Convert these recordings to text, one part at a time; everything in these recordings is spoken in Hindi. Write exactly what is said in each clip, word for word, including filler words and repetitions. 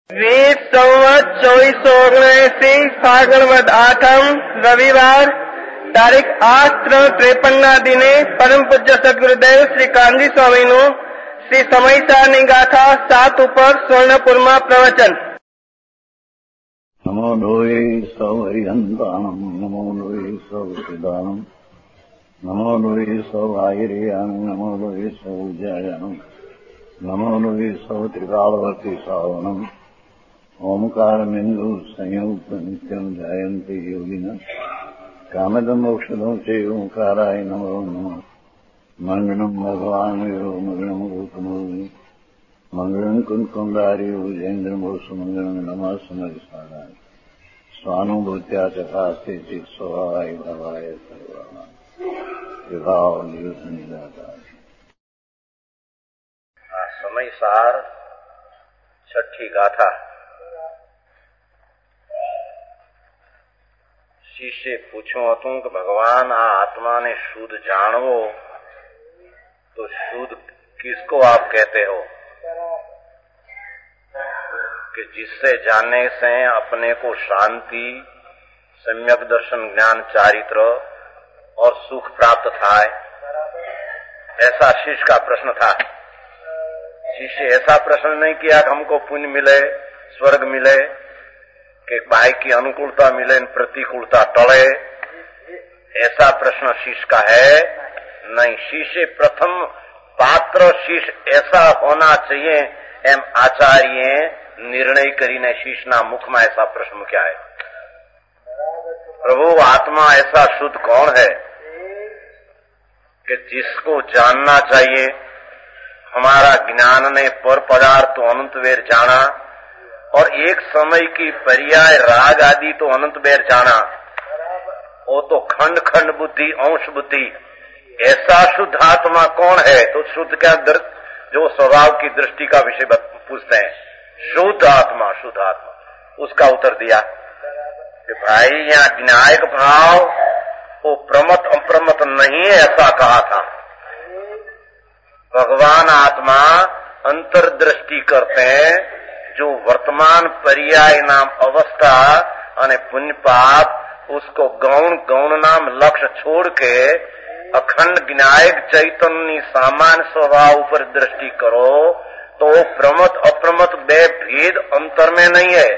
વીસ સંવત ચોવીસો ઓગણએસી ફાગણ વદ આઠમ રવિવાર તારીખ આઠ ત્રણ ત્રેપન ના દિને પરમ પૂજ્ય સદગુરુદેવ શ્રી કાનજી સ્વામીનું શ્રી સમયસારની ગાથા સાત ઉપર સ્વર્ણપુરમાં પ્રવચન. નમો લોહી સૌ હરિહંતાણમ, નમો લોહી સૌ સિદ્ધાણમ, નમો લોહી સૌ આયર્યાણમ, નમો લોહી સૌ જયાણમ, નમો લોહી સૌ ત્રિકાળવતી સાવણમ. ओमकार बिंदु संयुक्त नित्यम जायंती योगिना कामदम मोक्षदम से ओंकाराय नमो नमः. मंगलम भगवान यो मंगलम गौतमोनि मंगलम कुंकुंडारी उजेन्द्र मोसु मंगलम नमः समरिसाराय स्वानुभूत्या चकास्ते चित स्वभावाय भवाय सर्वाणां विभाव निरुद्ध निराकार. समयसार छठी गाथा. શિષ્યે પૂછ્યું હતું કે ભગવાન આ આત્માને શુદ્ધ જાણવો તો शुद्ध किसको आप कहते हो कि जिससे जानने से अपने को शांति, सम्यक दर्शन, ज्ञान, चारित्र और सुख प्राप्त थाय. ऐसा शिष्य का प्रश्न था. शिष्य ऐसा प्रश्न नहीं किया कि हमको पुण्य मिले, स्वर्ग मिले, कि भाई की अनुकूलता मिले, प्रतिकूलता टले. ऐसा प्रश्न शिष्य का है नहीं. शिष्य प्रथम पात्र शिष्य ऐसा होना चाहिए एम आचार्य निर्णय करीने शिष्यना मुखમાં ऐसा प्रश्न મૂક્યા है. प्रभु आत्मा ऐसा शुद्ध कौन है कि जिसको जानना चाहिए. हमारा ज्ञान ने पर पदार्थ तो अनंत वेर जाना और एक समय की पर्याय राग आदि तो अनंत बेर जाना. वो तो खंड खंड बुद्धि, अंश बुद्धि. ऐसा शुद्ध आत्मा कौन है? तो शुद्ध क्या जो स्वभाव की दृष्टि का विषय पूछते हैं. शुद्ध आत्मा, शुद्ध आत्मा. उसका उत्तर दिया कि भाई यहाँ विनायक भाव वो प्रमत अप्रमत नहीं है, ऐसा कहा था. भगवान आत्मा अंतर्दृष्टि करते हैं. जो वर्तमान पर्याय नाम अवस्था अने पुण्य पाप उसको गौण गौण नाम लक्ष्य छोड़ के अखंड विनायक चैतन्य सामान्य स्वभाव पर दृष्टि करो तो प्रमत अप्रमत बे भेद अंतर में नहीं है.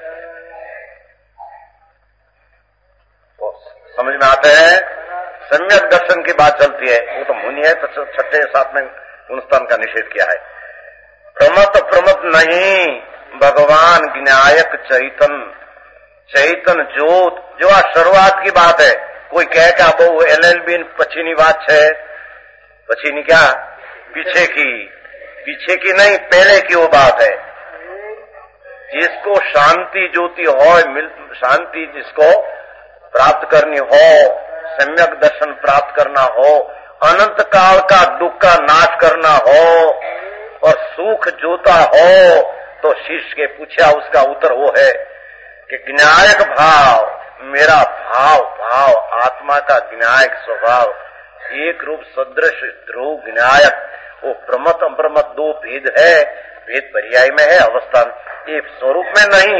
तो समझ में आते हैं. सम्यक दर्शन की बात चलती है. वो तो मुनि है तो छठे सातवें गुणस्थान का निषेध किया है. प्रमत प्रमत नहीं, भगवान विनायक चैतन चैतन ज्योत जो आ शुरुआत की बात है. कोई कहे क्या बहु एल एल बी पछीनी बात है. पछीनी क्या? पीछे की. पीछे की नहीं, पहले की वो बात है. जिसको शांति ज्योति हो, शांति जिसको प्राप्त करनी हो, सम्यक दर्शन प्राप्त करना हो, अनंत काल का दुख का नाश करना हो और सुख जोता हो, तो शिष्य के पूछा उसका उत्तर वो है कि विनायक भाव, मेरा भाव भाव आत्मा का विनायक स्वभाव एक रूप सदृश ध्रुव विनायक. वो प्रमत अप्रमत दो भेद है. भेद पर्याय में है, अवस्था एक स्वरूप में नहीं.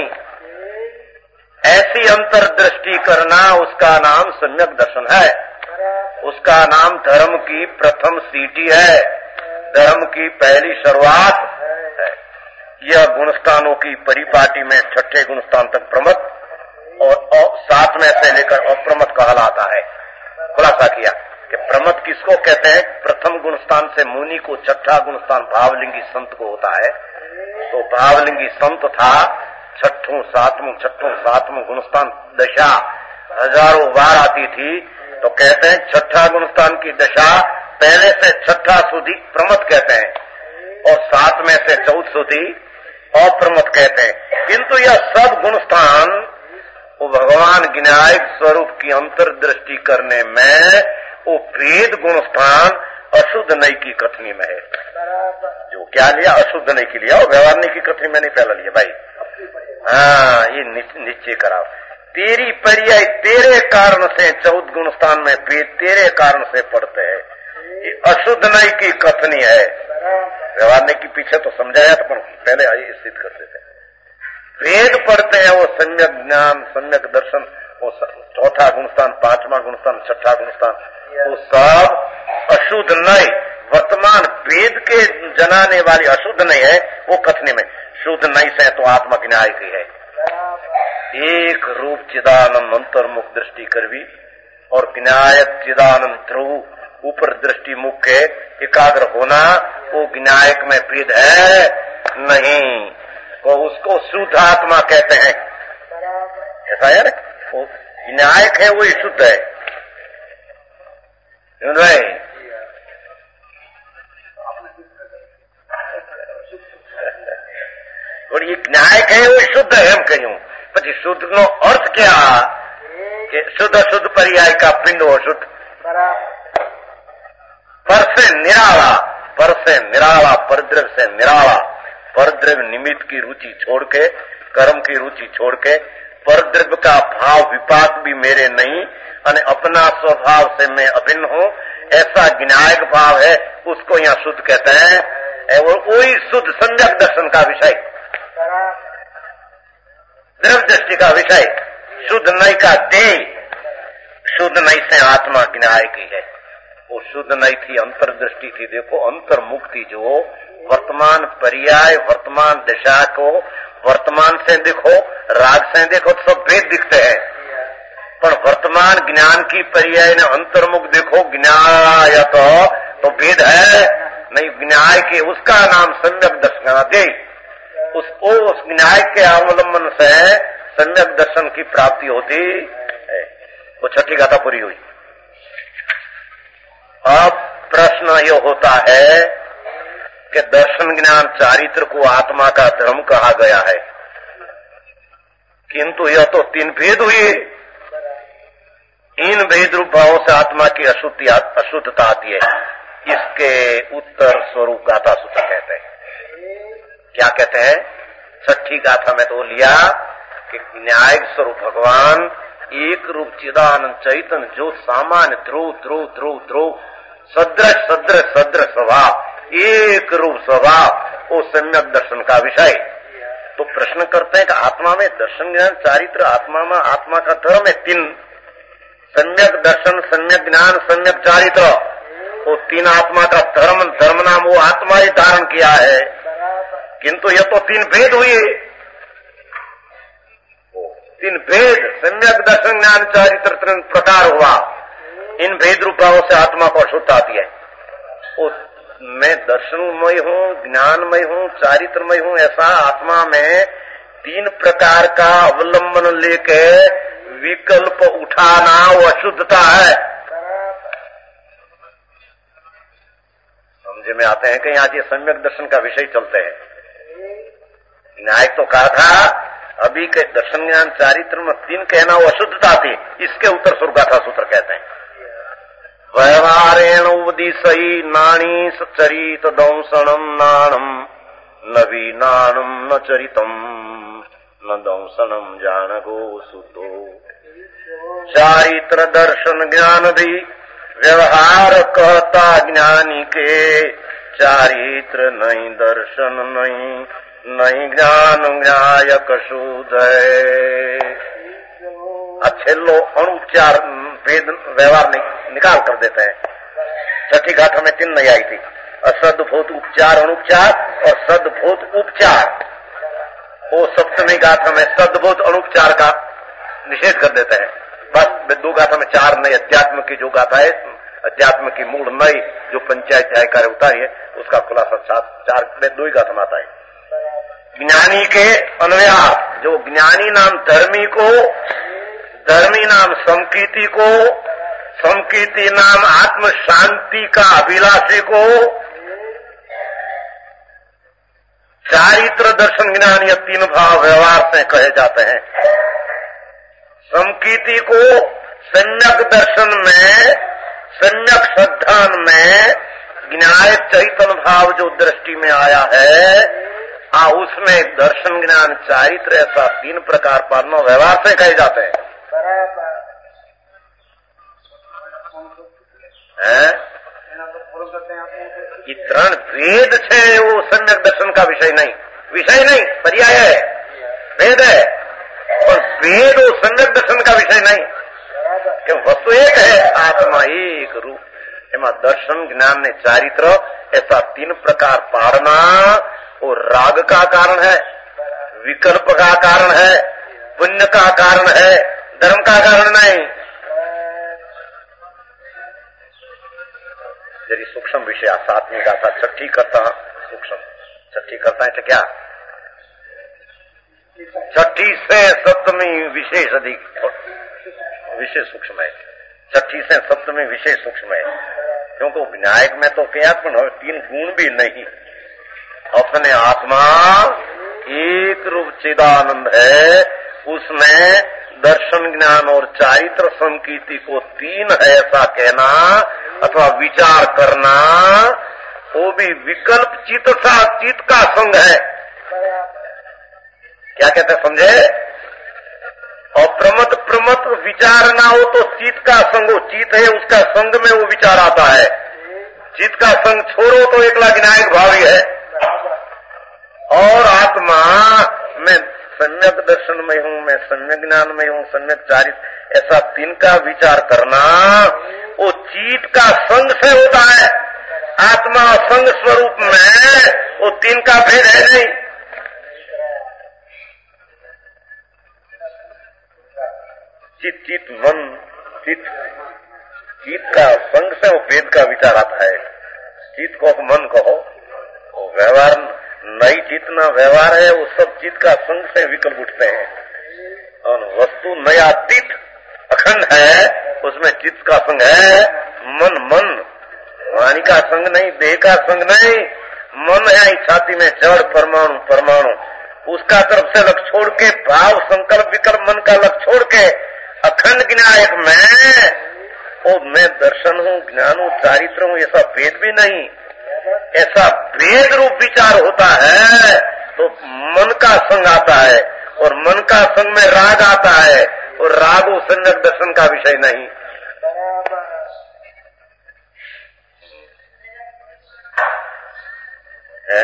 ऐसी अंतर्दृष्टि करना उसका नाम सम्यक दर्शन है. उसका नाम धर्म की प्रथम सीटी है, धर्म की पहली शुरुआत है. यह गुणस्थानों की परिपाटी में छठे गुणस्थान तक प्रमत और सात में से लेकर अप्रमत कहलाता है. खुलासा किया कि प्रमत किसको कहते हैं. प्रथम गुणस्थान से मुनि को छठा गुणस्थान भावलिंगी संत को होता है. तो भावलिंगी संत था. छठों सातवें छठों सातवें गुणस्थान दशा हजारों बार आती थी. तो कहते हैं छठा गुणस्थान की दशा पहले से छठा सुधी प्रमत कहते हैं और सात में से चौथ सुधी अप्रमत कहते हैं. किंतु यह सब गुणस्थान वो भगवान विनायक स्वरूप की अंतर्दृष्टि करने में वो भेद गुणस्थान अशुद्ध नई की कथनी में है. जो क्या लिया अशुद्ध नई की लिया और व्यवहार नई की कथनी में नहीं पहला लिया भाई. हाँ, ये निश्चय कराओ. तेरी पर्याय तेरे कारण से चौथ गुणस्थान में भेद तेरे कारण से पड़ते हैं. ये अशुद्ध नई की कथनी है. व्यवहार ने की पीछे तो समझाया तो पहले आइए सिद्ध करते थे. वेद पढ़ते हैं वो सम्यक ज्ञान, सम्यक दर्शन, वो चौथा गुणस्थान, पांचवा गुणस्थान, छठा गुणस्थान, वो सब अशुद्ध नहीं। वर्तमान वेद के जनाने वाली अशुद्ध नहीं है, वो कथने में शुद्ध नहीं से तो आत्मा की न्याय की है। एक रूप चिदानंद अंतर्मुख दृष्टि करवी और ज्ञायक चिदानंद ध्रुव ऊपर दृष्टि मुख के एकाग्र होना, वो ज्ञायक में भेद है नहीं, तो उसको शुद्ध आत्मा कहते हैं। ऐसा है ना, वो ज्ञायक है वही शुद्ध है, नहीं? और ये न्यायक है वो शुद्ध है, हम कहूं પછી શુદ્ધ નો અર્થ क्या કે શુદ્ધ શુદ્ધ पर्याय का पिंड हो शुद्ध, पर से निराला, पर से निराला, परद्रव्य से निराला, परद्रव्य निमित्त की रुचि छोड़ के, कर्म की रुचि छोड़ के, परद्रव्य का भाव विपाक भी मेरे नहीं और अपना स्वभाव से मैं अभिन्न हूं, ऐसा ज्ञायक भाव है, उसको यहाँ शुद्ध कहते हैं। वो वही शुद्ध सम्यक दर्शन का विषय, द्रव्य दृष्टि का विषय, शुद्ध नई का देह, शुद्ध नई से आत्मा ज्ञाय की है। वो शुद्ध नई थी, अंतर्दृष्टि थी। देखो अंतर्मुक्ति जो वर्तमान पर्याय, वर्तमान दिशा को वर्तमान से देखो, राग से देखो तो सब भेद दिखते हैं, पर वर्तमान ज्ञान की पर्याय ने अंतर्मुख देखो ज्ञाय तो, तो भेद है नहीं। ज्ञाय के उसका नाम सम्यक दर्शन दे, उसको उस न्याय के अवलंबन से सम्यक दर्शन की प्राप्ति होती है। वो छठी गाथा पूरी हुई। अब प्रश्न ये होता है कि दर्शन ज्ञान चारित्र को आत्मा का धर्म कहा गया है, किंतु यह तो तीन भेद हुए। इन भेद रूप भावों से आत्मा की अशुद्धि अशुद्धता आती है। इसके उत्तर स्वरूप गाथा सूत्र कहते हैं। क्या कहते हैं? छठी गाथा में तो लिया कि न्यायिक स्वरूप भगवान एक रूप चिदानंद चैतन्य जो सामान्य ध्रुव ध्रुव ध्रुव ध्रुव सदृश सदृश सदृश स्वभाव, एक रूप स्वभाव, वो सम्यक दर्शन का विषय। तो प्रश्न करते हैं कि आत्मा में दर्शन ज्ञान चारित्र, आत्मा में आत्मा का धर्म है तीन, सम्यक दर्शन, सम्यक ज्ञान, सम्यक चारित्र। वो तीन आत्मा का धर्म, धर्म नाम वो आत्मा ही धारण किया है, किंतु यह तो तीन भेद हुए। तीन भेद, सम्यक दर्शन ज्ञान चारित्र तीन प्रकार हुआ। इन भेद रूप भावों से आत्मा को अशुद्ध आती है। वो मैं दर्शनमय हूँ, ज्ञानमय हूँ, चारित्रमय हूँ, ऐसा आत्मा में तीन प्रकार का अवलंबन लेके विकल्प उठाना वो अशुद्धता है। समझे में आते हैं कि यहाँ ये सम्यक दर्शन का विषय चलते हैं। न्याय तो कहा था अभी के दर्शन ज्ञान चारित्र में तीन कहना वो अशुद्धता थी, इसके उत्तर सुरगाथा सूत्र कहते हैं। व्यवहारेण उपदिशई नाणी चरित दंसनम नाणम नवीनाणम न चरितम न दंसनम जानगो सुतो। चारित्र दर्शन ज्ञान दी व्यवहार कहता ज्ञानी के, चारित्र नहीं दर्शन नहीं, नहीं ज्ञान न्यायक शुद्ध है। अच्छे लोग अनुपचार भेद व्यवहार निकाल कर देते हैं। छठी गाथा में तीन नहीं आई थी, असदभूत उपचार अनुपचार और सदभूत उपचार। वो सप्तमी गाथा में सदभूत अनुपचार का निषेध कर देते हैं। बस दो गाथा में चार नई अध्यात्म की जो गाथा है, अध्यात्म की मूल नई जो पंचायत कार्य उतारी है, उसका खुलासा चार में दो ही गाथा में आता है। ज्ञानी के अन्वयार्थ, जो ज्ञानी नाम धर्मी को, धर्मी नाम समकीर्ति को, समकीर्ति नाम आत्म शांति का अभिलाषी को, चारित्र दर्शन ज्ञान, ये तीन भाव व्यवहार से कहे जाते हैं। समकीर्ति को सम्यक दर्शन में, सम्यक श्रद्धान में ज्ञायक चैतन्य भाव जो दृष्टि में आया है, आ उसमें दर्शन ज्ञान चारित्र ऐसा तीन प्रकार पालनो व्यवहार से कहे जाते हैं। ये त्रण भेद छे, वो सम्यक दर्शन का विषय नहीं, विषय नहीं पर्याय है। भेद है, और भेद वो सम्यक दर्शन का विषय नहीं, कि वस्तु एक है, आत्मा एक रूप। एमा दर्शन, ज्ञान ने चारित्र, ऐसा तीन प्रकार पाड़ना वो राग का कारण है, विकल्प का कारण है, पुण्य का कारण है, धर्म का कारण नहीं। यदि सूक्ष्म विषय सातवीं गाथा छठी करता सूक्ष्म छठी करता है तो क्या छठी से सप्तमी विशेष अधिक विशेष सूक्ष्म है, छठी से सप्तमी विशेष सूक्ष्म है, क्योंकि विनायक में तो क्या तीन गुण भी नहीं, अपने आत्मा एक रूप चिदानंद है, उसमें दर्शन, ज्ञान और चारित्र संकीर्ति को तीन है ऐसा कहना अथवा विचार करना, वो भी विकल्प चित्त सा चित्त का संग है। क्या कहते हैं समझे? और प्रमत प्रमत विचार ना हो तो चित्त का संग हो, चित्त है उसका संग में वो विचार आता है। चित्त का संग छोड़ो तो एकला विनायक भावी है, और आत्मा मैं सम्यक दर्शन में हूँ, मैं सम्यक ज्ञान में हूँ, सम्यक चारित्र, ऐसा तीन का विचार करना वो चित्त का संग से होता है। आत्मा संग स्वरूप में वो तीन का भेद है नहीं। चित चित मन चित चित का संग से वो भेद का विचार आता है। चित को मन कहो, वो व्यवहार नई चित ना व्यवहार है, वो सब चित का संग से विकल्प उठते हैं, और वस्तु नया चित अखंड है, उसमें चित्त का संग है। मन मन वाणी का संग नहीं, देह का संग नहीं, मन है छाती में जड़ परमाणु परमाणु, उसका तरफ से लक्ष्य छोड़ के भाव संकल्प विकल्प मन का लक्ष्य छोड़ के अखंड विनायक में ओ मैं दर्शन हूँ, ज्ञान हूँ, चारित्र हूँ, ऐसा भेद भी नहीं। ऐसा भेद रूप विचार होता है तो मन का संग आता है, और मन का संग में राग आता है, और राग वो सम्यक दर्शन का विषय नहीं। है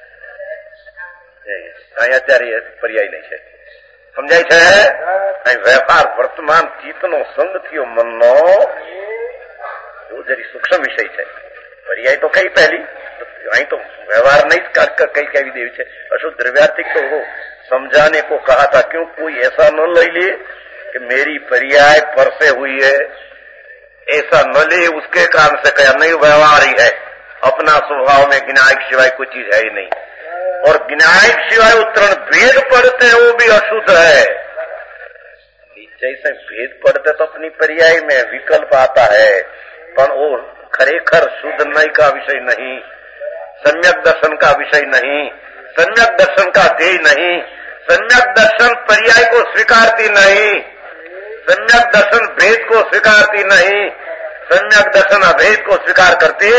आचार्य पर्याय नहीं है, समझाय छे? व्यवहार वर्तमान चेतनो संग थियो मननो जो जरी सूक्ष्म विषय है, पर्याय तो कई पहली અહીં तो व्यवहार नहीं कई कई देवी है। अशुद्ध द्रव्यार्थिक तो वो समझाने को कहा था, क्यों कोई ऐसा न ले ले कि मेरी पर्याय पर से हुई है, ऐसा न ले उसके कारण से कहा नहीं, व्यवहार ही है, अपना स्वभाव में विनायक सिवाय कोई चीज है ही नहीं, और विनायक सिवाय उत्तरण भेद पढ़ते हैं वो भी अशुद्ध है। नीचे से भेद पढ़ते तो अपनी पर्याय में विकल्प आता है, पर वो खरेखर शुद्ध नहीं का विषय नहीं, सम्यक दर्शन का विषय नहीं, सम्यक दर्शन का ध्येय नहीं, सम्यक दर्शन पर्याय को स्वीकारती नहीं, सम्यक दर्शन भेद को स्वीकारती नहीं, सम्यक दर्शन अभेद को स्वीकार करती।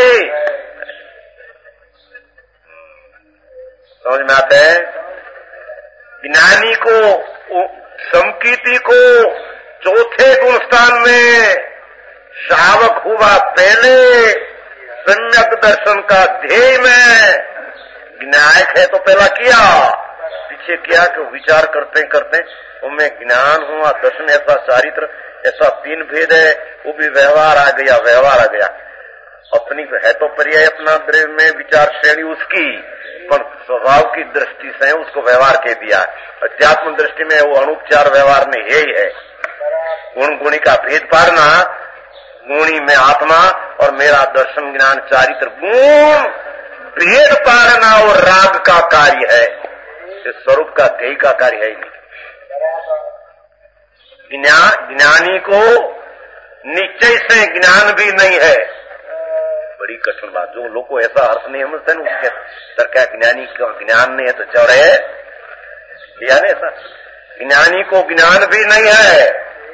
समझ में आते हैं? ज्ञानी को समकीर्ति को चौथे गुण स्थान में शावक हुआ पहले, सम्यक दर्शन का ध्येय में विनायक है तो पहला किया, पीछे किया कि विचार करते करते उनमें ज्ञान हुआ, दर्शन ऐसा चारित्र ऐसा तीन भेद है, वो भी व्यवहार आ गया, व्यवहार आ गया। अपनी है तो पर्याय अपना द्रव्य में विचार श्रेणी उसकी, पर स्वभाव की दृष्टि से उसको व्यवहार कह दिया। अध्यात्म दृष्टि में वो अनुपचार व्यवहार में है ही है। गुण गुणी का भेद पाड़ना, गुणी में आत्मा और मेरा दर्शन ज्ञान चारित्र, गुण भेद पाड़ना और राग का कार्य है, इस स्वरूप का ध्येय का कार्य है ही नहीं। ज्ञानी को निश्चय से ज्ञान भी नहीं है, बड़ी कठिन बात। जो लोग को ऐसा अर्थ नहीं समझते ना, उसके सर क्या ज्ञानी का ज्ञान नहीं है तो चौड़े है, लिया नहीं ऐसा। ज्ञानी को ज्ञान भी नहीं है,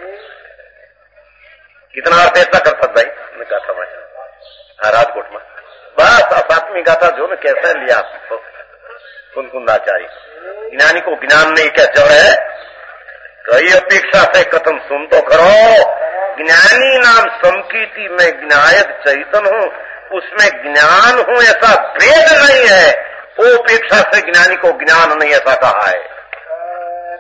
कितना अर्थ ऐसा कर सकता है? मैंने कहा समझ हाँ राजकोट में बस सातवीं गाथा जो न कैसा लिया कुंकुंदाचारी, ज्ञानी को ज्ञान नहीं क्या चौड़ है, कई अपेक्षा से कथन सुन तो करो। ज्ञानी नाम समकीर्ति में ज्ञायक चैतन हूँ, उसमें ज्ञान हूँ ऐसा भेद नहीं है, वो अपेक्षा से ज्ञानी को ज्ञान नहीं ऐसा कहा है।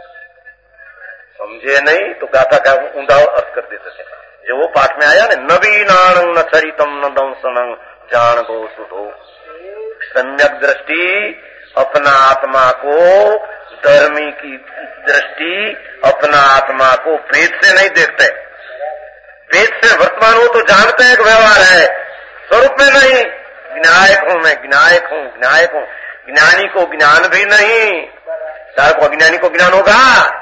समझे नहीं तो गाथा का ऊंधा अर्थ कर देते थे। जो वो पाठ में आया ना, नवीनाण न चरितम न दंसनं जान गो सुधो। सम्यक दृष्टि अपना आत्मा को, धर्मी की दृष्टि अपना आत्मा को भेद से नहीं देखते। भेद से वर्तमान हो तो जानते हैं कि व्यवहार है, स्वरूप में नहीं। ज्ञायक हूं मैं, ज्ञायक हूं, ज्ञायक हूं। ज्ञानी को ज्ञान भी नहीं, चाहे को अज्ञानी को ज्ञान होगा।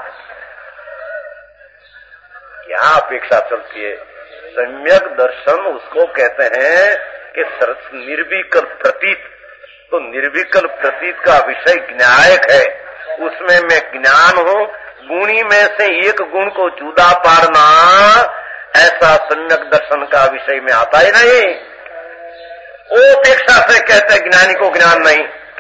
क्या अपेक्षा चलती है? सम्यक दर्शन उसको कहते हैं कि निर्विकल्प प्रतीत। तो निर्विकल्प प्रतीत का विषय ज्ञायक है, उसमें मैं ज्ञान हूं। गुणी में से एक गुण को जुदा पाड़ना ऐसा सम्यक दर्शन का विषय में आता ही नहीं। वो अपेक्षा से कहते हैं ज्ञानी को ज्ञान नहीं।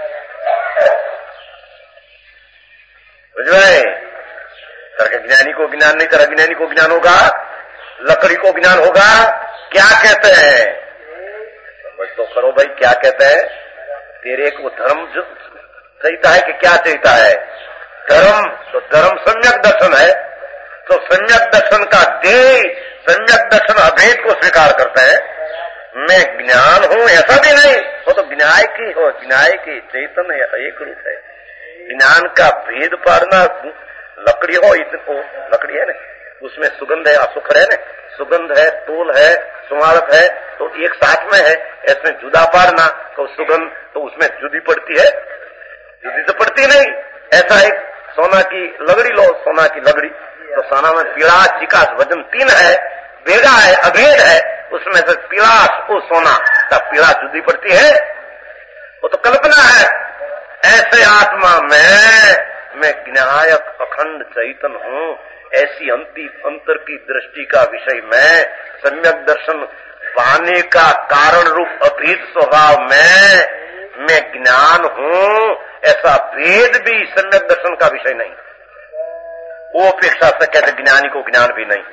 बुझ गए? ज्ञानी को ज्ञान नहीं, तरह ज्ञानी को ज्ञान होगा, लकड़ी को ज्ञान होगा। क्या कहते हैं? समझ तो करो भाई, क्या कहते हैं? तेरे को धर्म जो चाहता है कि क्या चाहता है? धर्म। तो धर्म सम्यक दर्शन है। तो सम्यक दर्शन का ध्येय, सम्यक दर्शन अभेद को स्वीकार करते हैं। मैं ज्ञान हूं ऐसा भी नहीं, वो तो ज्ञाय की हो, ज्ञाय की चैतन्य एक रूप है। ज्ञान का भेद पाड़ना, लकड़ी हो, इतनी लकड़ी है ना, उसमें सुगंध है, असुखर है ना, सुगंध है, तोल है, सुमारक है, तो एक साथ में है। ऐसे जुदा पाड़ना तो सुगंध तो उसमें जुदी पड़ती है, जुदी तो पड़ती नहीं। ऐसा एक सोना की लगड़ी लो, सोना की लगड़ी, तो सोना में पीड़ास, चिकास, वजन तीन है, भेगा है, अभेद है। उसमें से पीड़ास को सोना का पीड़ा जुदी पड़ती है, वो तो कल्पना है। ऐसे आत्मा में मैं ज्ञायक अखंड चैतन हूं। ऐसी अंति अंतर की दृष्टि का विषय में सम्यक दर्शन पाने का कारण रूप अभेद स्वभाव में मैं ज्ञान हूं, ऐसा भेद भी सम्यक दर्शन का विषय नहीं। वो अपेक्षा से कहते ज्ञानी को ज्ञान भी नहीं।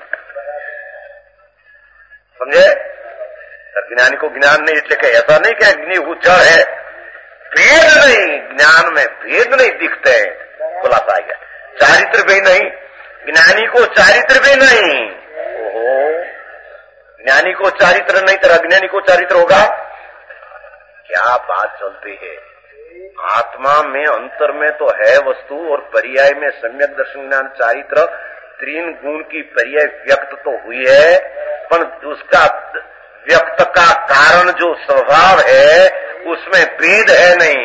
समझे? ज्ञानी को ज्ञान नहीं, इसलिए ऐसा नहीं कि अग्नि जड़ है, भेद नहीं, ज्ञान में भेद नहीं दिखते। खुलासा आ गया। चारित्र भी नहीं, ज्ञानी को चारित्र भी नहीं। ओहो, ज्ञानी को चारित्र नहीं तो अज्ञानी को चारित्र होगा? क्या बात चलती है? आत्मा में अंतर में तो है वस्तु, और पर्याय में सम्यक दर्शन ज्ञान चारित्र तीन गुण की पर्याय व्यक्त तो हुई है, पर उसका व्यक्त का कारण जो स्वभाव है उसमें भेद है नहीं।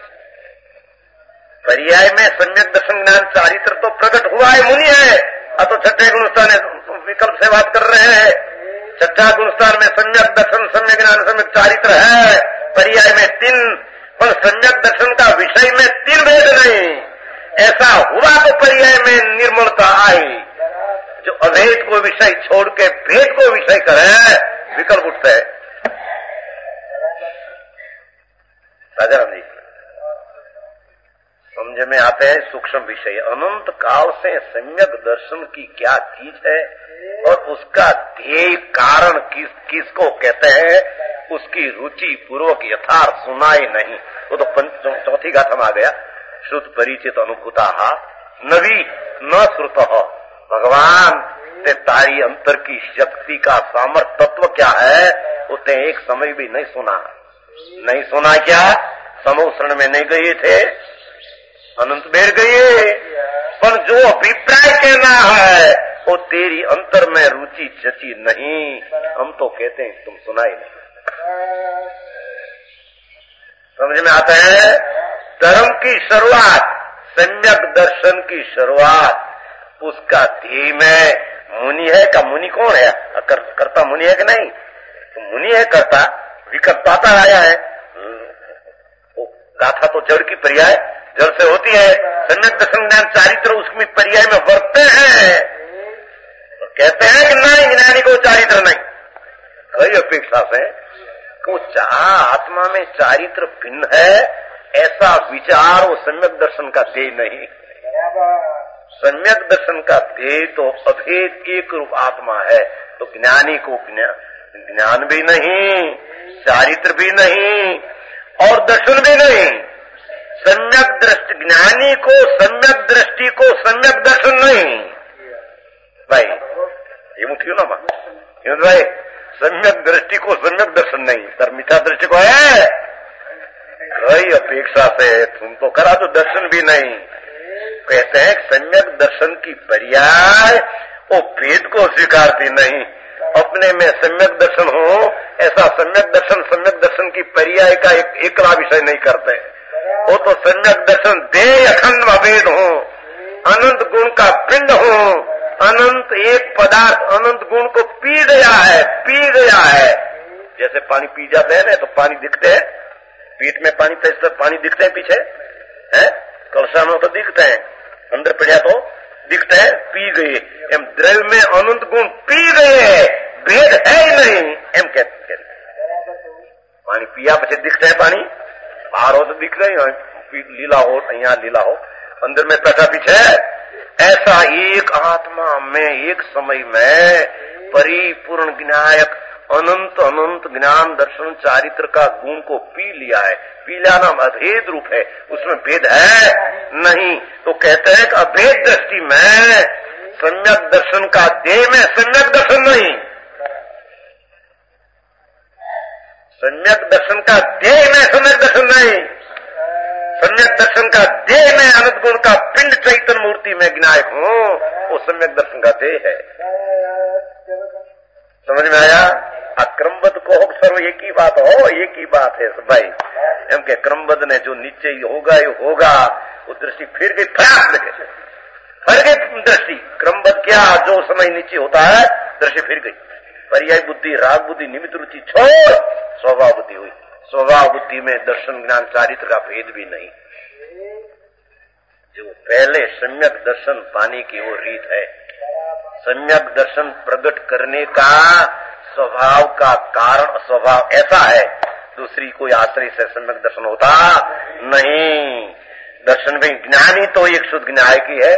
पर्याय में सम्यक दर्शन ज्ञान चारित्र तो प्रकट हुआ है, मुनि है। अब तो छठे गुणस्थान विकल्प से बात कर रहे हैं। छठा गुणस्थान में सम्यक दर्शन, सम्यक ज्ञान, सम्यक चारित्र है, पर्याय में तीन, पर सम्यक दर्शन का विषय में तीन भेद नहीं। ऐसा हुआ तो पर्याय में निर्मलता आई। जो अभेद को विषय छोड़ के भेद को विषय करे, विकल्प उठते हैं। राजाराम जी समझ में आते हैं सूक्ष्म विषय। अनंत काल से सम्यक दर्शन की क्या चीज है और उसका ध्येय कारण किस किसको कहते हैं, उसकी रुचि पूर्वक यथार्थ सुनाई नहीं। वो तो चौथी गाथा में आ गया। श्रुत परिचित अनुभूता नवी न श्रुत। भगवान ते तारी अंतर की शक्ति का सामर्थ्य तत्व क्या है, उसे एक समय भी नहीं सुना। नहीं सुना क्या? समोसरण में नहीं गए थे, अनंत बेर गए, पर जो अभिप्राय कहना है वो तेरी अंतर में रुचि जची नहीं। हम तो कहते हैं तुम सुना ही नहीं। समझ में आता है? धर्म की शुरुआत, सम्यक दर्शन की शुरुआत, उसका ध्येय में मुनि है का मुनि कौन है? कर, करता मुनि है कि नहीं? तो मुनि है करता, विकल्पाता आया है। वो गाथा तो जड़ की पर्याय, जड़ से होती है। सम्यक दर्शन ज्ञान चारित्र उसमें पर्याय में वर्तते हैं, तो कहते हैं कि नहीं ज्ञानी को चारित्र नहीं। कई अपेक्षा से को आत्मा में चारित्र भिन्न है ऐसा विचार वो सम्यक दर्शन का ध्येय नहीं। सम्यक दर्शन का ध्येय तो अभेद एक रूप आत्मा है। तो ज्ञानी को ज्ञान ज्ञान भी नहीं, चारित्र भी नहीं और दर्शन भी नहीं। सम्यक दृष्टि, ज्ञानी को सम्यक दृष्टि को सम्यक दर्शन नहीं। भाई ये मुठियो ना मां क्यों भाई सम्यक दृष्टि को सम्यक दर्शन नहीं तर मिथ्या दृष्टि को है कई अपेक्षा से तुम तो करा तो दर्शन भी नहीं। कहते हैं सम्यक दर्शन की पर्याय वो भेद को स्वीकारती नहीं, अपने में सम्यक दर्शन हो ऐसा सम्यक दर्शन सम्यक दर्शन की पर्याय का एक एकला विषय नहीं करते। वो तो सम्यक दर्शन दे अखंड अभेद हो, अनंत गुण का पिंड हो, अनंत एक पदार्थ अनंत गुण को पी गया है पी गया है। जैसे पानी पी जाते हैं ना तो पानी दिखते हैं, पीठ में पानी पैसे पानी दिखते हैं पीछे है, कलशा में तो दिखते हैं, अंदर पड़ा तो दिखते हैं, पी गए एम द्रव्य में अनंत गुण पी गए, भेद है ही नहीं एम कहते। पानी पिया पीछे दिखते हैं, पानी बाहर हो तो दिख रही लीला हो यहाँ लीला हो, अंदर में पैसा पीछे। ऐसा एक आत्मा में एक समय में परिपूर्ण ज्ञायक अनंत अनंत ज्ञान दर्शन चारित्र का गुण को पी लिया है। पी लिया नाम अभेद रूप है, उसमें भेद है नहीं। तो कहते हैं कि अभेद दृष्टि में सम्यक दर्शन का देह में सम्यक दर्शन नहीं, सम्यक दर्शन का देह में सम्यक दर्शन नहीं, सम्यक दर्शन का देह में अनंत गुण का पिंड चैतन्य मूर्ति में ज्ञायक हो, वो सम्यक दर्शन का देह है। समझ में आया? क्रमबद्ध को हो सर्व एक ही बात हो, एक ही बात है भाई। एम के क्रमबद्ध ने जो नीचे ही होगा ये होगा, वो दृष्टि फिर गई फराक लगे फिर गई दृष्टि। क्रमबद्ध क्या जो समय नीचे होता है दृष्टि फिर गई, पर्याय बुद्धि राग बुद्धि निमित्त रुचि छोड़ स्वभाव बुद्धि हुई। स्वभाव बुद्धि में दर्शन ज्ञान चारित्र का भेद भी नहीं। जो पहले सम्यक दर्शन पाने की वो रीत है, सम्यक दर्शन प्रकट करने का स्वभाव का कारण स्वभाव ऐसा है, दूसरी कोई आश्रय से सम्यक दर्शन होता नहीं। दर्शन में ज्ञानी तो एक शुद्ध ज्ञाय की है,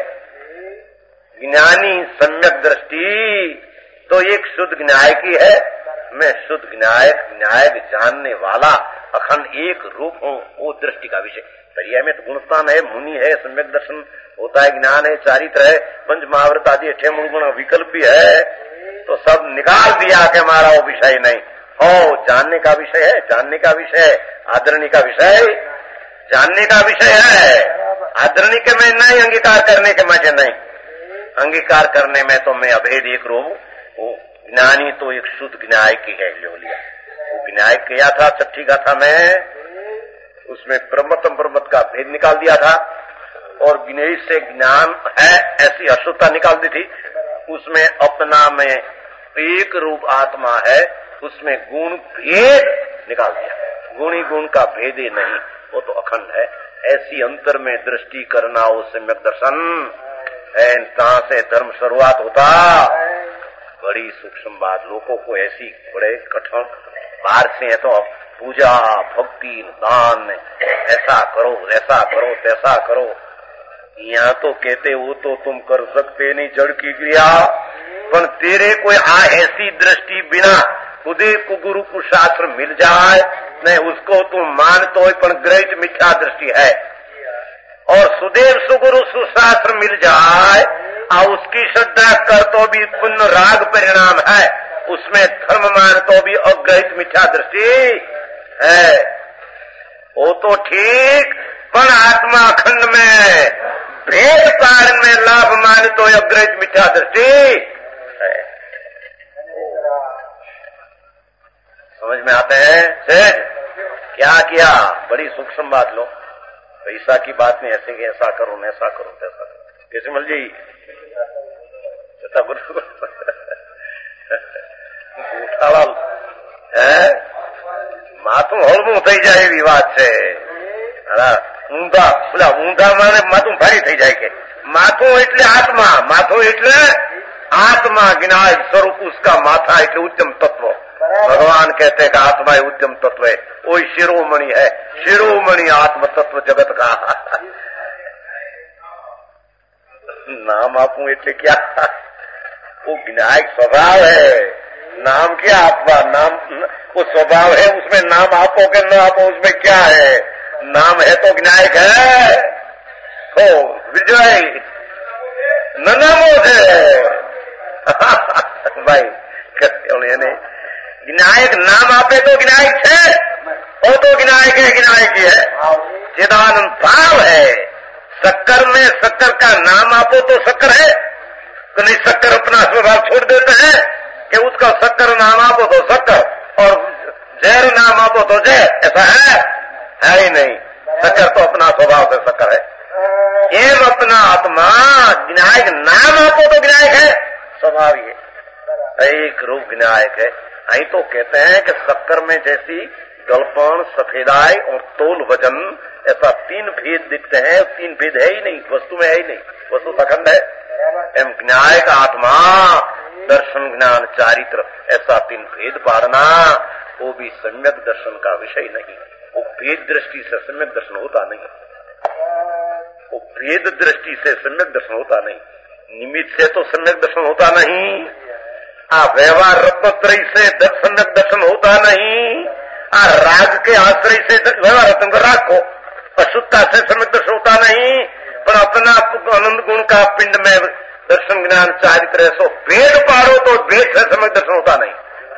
ज्ञानी सम्यक दृष्टि तो एक शुद्ध ज्ञाय की है। मैं शुद्ध ज्ञायक न्याय जानने वाला अखंड एक रूप हूँ, वो दृष्टि का विषय। पर्याय में तो गुणस्थान है, मुनि है, सम्यक दर्शन होता है, ज्ञान है, चारित्र है, पंच महावृत आदि अठे मूल गुण विकल्प भी है, तो सब निकाल दिया कि हमारा वो विषय नहीं हो। जानने का विषय है, जानने का विषय है, आदरणी का विषय जानने का विषय है। आदरणी के में नहीं, अंगीकार करने के में नहीं। अंगीकार करने में तो मैं अभेद एक रूप हूँ, ज्ञानी तो एक शुद्ध ज्ञाय की है। लो लिया वो ज्ञाय किया था छठी गाथा में, उसमें प्रमतम प्रमत का भेद निकाल दिया था, और ज्ञेय से ज्ञान है ऐसी अशुद्धता निकाल दी थी। उसमें अपना में एक रूप आत्मा है, उसमें गुण भेद निकाल दिया। गुणी गुण का भेद ही नहीं, वो तो अखंड है। ऐसी अंतर में दृष्टि करना वो सम्यक दर्शन है। कहां से धर्म शुरुआत होता, बड़ी सूक्ष्म बात। लोगों को ऐसी बड़े कठिन बाहर से है तो पूजा भक्ति दान ऐसा करो ऐसा करो तैसा करो, यहाँ तो कहते वो तो तुम कर सकते नहीं जड़ की क्रिया, पर तेरे कोई आ ऐसी दृष्टि बिना खुदे को गुरु को शास्त्र मिल जाए नहीं, उसको तुम मानते हो पर ग्रहित मिथ्या दृष्टि है। और सुदेव सुगुरु सुशास्त्र मिल जाए और उसकी श्रद्धा कर तो भी पुण्य राग परिणाम है, उसमें धर्म मान तो भी अग्रहित मिथ्या दृष्टि है। वो तो ठीक, पर आत्मा खंड में भेद कारण में लाभ मान तो अग्रहित मिथ्या दृष्टि है। समझ में आते हैं से क्या किया? बड़ी सूक्ष्म बात लो, पैसा की बात नहीं, ऐसे कि ऐसा करो ऐसा करो ऐसा करो। कैसे मल जी माथुं हलવું થઈ જાય એવી વાત છે। ઊંધા પેલા ઊંધા માને માથું ભારી થઈ જાય કે માથું એટલે આત્મા, માથું એટલે आत्मा ज्ञान स्वरूप उसका माथा है कि उच्चम तत्व। भगवान कहते हैं कि आत्मा ही उच्चम तत्व है, वही शिरोमणि है, शिरोमणि आत्म तत्व जगत का। नाम आपू એટલે क्या? वो ज्ञायक स्वभाव है। नाम क्या आपका? नाम वो स्वभाव है, उसमें नाम आपो के न आपो उसमें क्या है? नाम है तो ज्ञायक है। हो विजय न नामो है भाई એને જ્ઞાયક નામ આપે તો જ્ઞાયક છે, वो तो ज्ञायक है, ज्ञायक ही है, चिदानंद भाव है। शक्कर में शक्कर का नाम आपो तो शक्कर है, तो नहीं शक्कर अपना स्वभाव छोड़ देते हैं कि उसका शक्कर नाम आपो तो शक्कर और जहर नाम आपो तो जहर, ऐसा है है ही नहीं। शक्कर तो अपना स्वभाव से शक्कर है। एवं अपना आत्मा ज्ञायक नाम आपो तो ज्ञायक है, स्वभाव ये एक रूप ज्ञायक है। यही तो कहते हैं कि शक्कर में जैसी गलपन, सफेदाई और तोल वजन, ऐसा तीन भेद दिखते हैं। तीन भेद है ही नहीं, वस्तु में है ही नहीं, वस्तु सखंड है। एवं ज्ञायक आत्मा दर्शन ज्ञान चारित्र, ऐसा तीन भेद पारना, वो भी सम्यक दर्शन का विषय नहीं। वो भेद दृष्टि से सम्यक दर्शन होता नहीं, वो भेद दृष्टि से सम्यक दर्शन होता नहीं, निमित्त से तो सम्यक दर्शन होता नहीं, आ व्यवहार रत्नत्रयी से सम्यक दर्शन होता नहीं, आ राग के आश्रय से व्यवहार रत्न राग को अशुद्धता से सम्यक दर्शन होता नहीं, पर अपना आनंद गुण का पिंड में दर्शन ज्ञान चारित्र सो भेद पारो तो भेद से सम्यक दर्शन होता नहीं।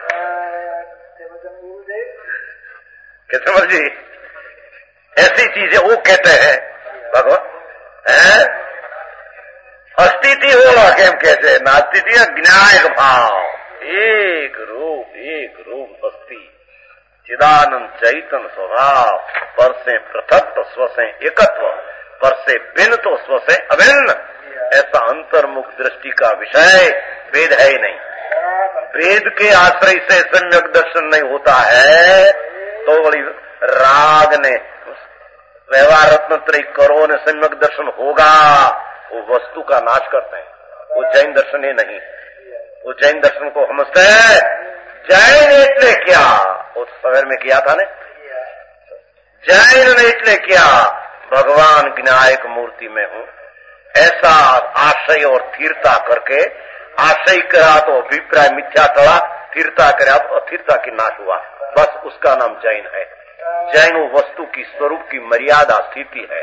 कैसे मर्जी ऐसी चीजें वो कहते हैं भगवान है अस्तित्व होगा केम कहते हैं, नास्तित्व ज्ञायक भाव, एक रूप एक रूप अस्थि चिदानंद चैतन स्वभाव, पर से पृथक तो स्व से एकत्व, पर से भिन्न तो स्व से अभिन्न, ऐसा अंतर्मुख दृष्टि का विषय वेद है ही नहीं। वेद के आश्रय से सम्यक दर्शन नहीं होता है तो बड़ी राग ने व्यवहार रत्नत्रयी करो ने सम्यक दर्शन होगा, वो वस्तु का नाश करते हैं। वो जैन दर्शन ही नहीं, वो जैन दर्शन को समझते हैं। जैन इतने क्या वो सवेर में किया था ने, जैन ने इतने क्या भगवान ज्ञायक मूर्ति में हूं, ऐसा आशय और स्थिरता करके, आशय करा तो अभिप्राय मिथ्या चढ़ा, स्थिरता करा तो अस्थिरता की नाश हुआ, बस उसका नाम जैन है। जैन वो वस्तु की स्वरूप की मर्यादा स्थिति है।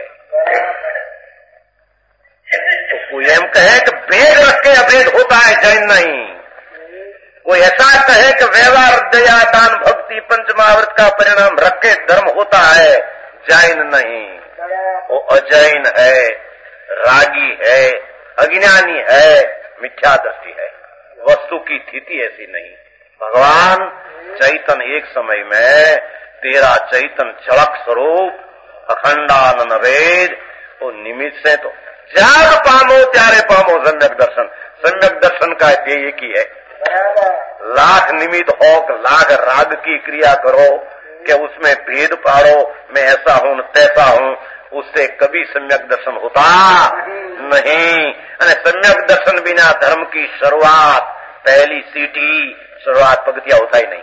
तो कोई एम कहे कि भेद रख के अभेद होता है, जैन नहीं। कोई ऐसा कहे कि व्यवहार दया दान भक्ति पंचमावृत का परिणाम रख के धर्म होता है, जैन नहीं। वो अजैन है, रागी है, अज्ञानी है, मिथ्या दृष्टि है, वस्तु की स्थिति ऐसी नहीं। भगवान चैतन एक समय में तेरा चैतन चड़क स्वरूप अखंडानंद वेद, वो निमित्त से तो जाग पामो त्यारे पामो सम्यक दर्शन। सम्यक दर्शन का ध्येय एक ही है, लाख निमित्त हो, लाख राग की क्रिया करो कि उसमें भेद पाड़ो, मैं ऐसा हूं तैसा हूं, उससे कभी सम्यक दर्शन होता नहीं। अने सम्यक दर्शन बिना धर्म की शुरुआत, पहली सीटी शुरुआत पगतिया होता ही नहीं।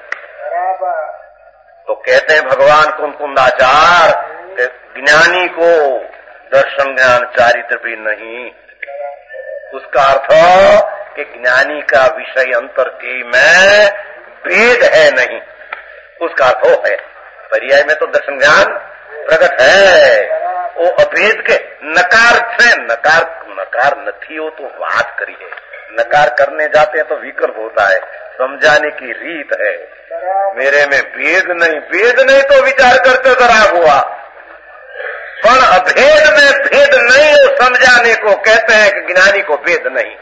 तो कहते हैं भगवान कुंकुंदाचार कि ज्ञानी को दर्शन ज्ञान चारित्र भी नहीं। उसका अर्थ कि ज्ञानी का विषय अंतर के में भेद है नहीं, उसका अर्थ हो है। पर्याय में तो दर्शन ज्ञान प्रकट है, वो अभेद के नकार से नकार नकार नहीं हो तो बात करिए, नकार करने जाते हैं तो विकल्प होता है, समझाने की रीत है। मेरे में भेद नहीं, भेद नहीं तो विचार करते तो राग हुआ, पर अभेद में भेद नहीं हो समझाने को कहते हैं कि ज्ञानी को भेद नहीं।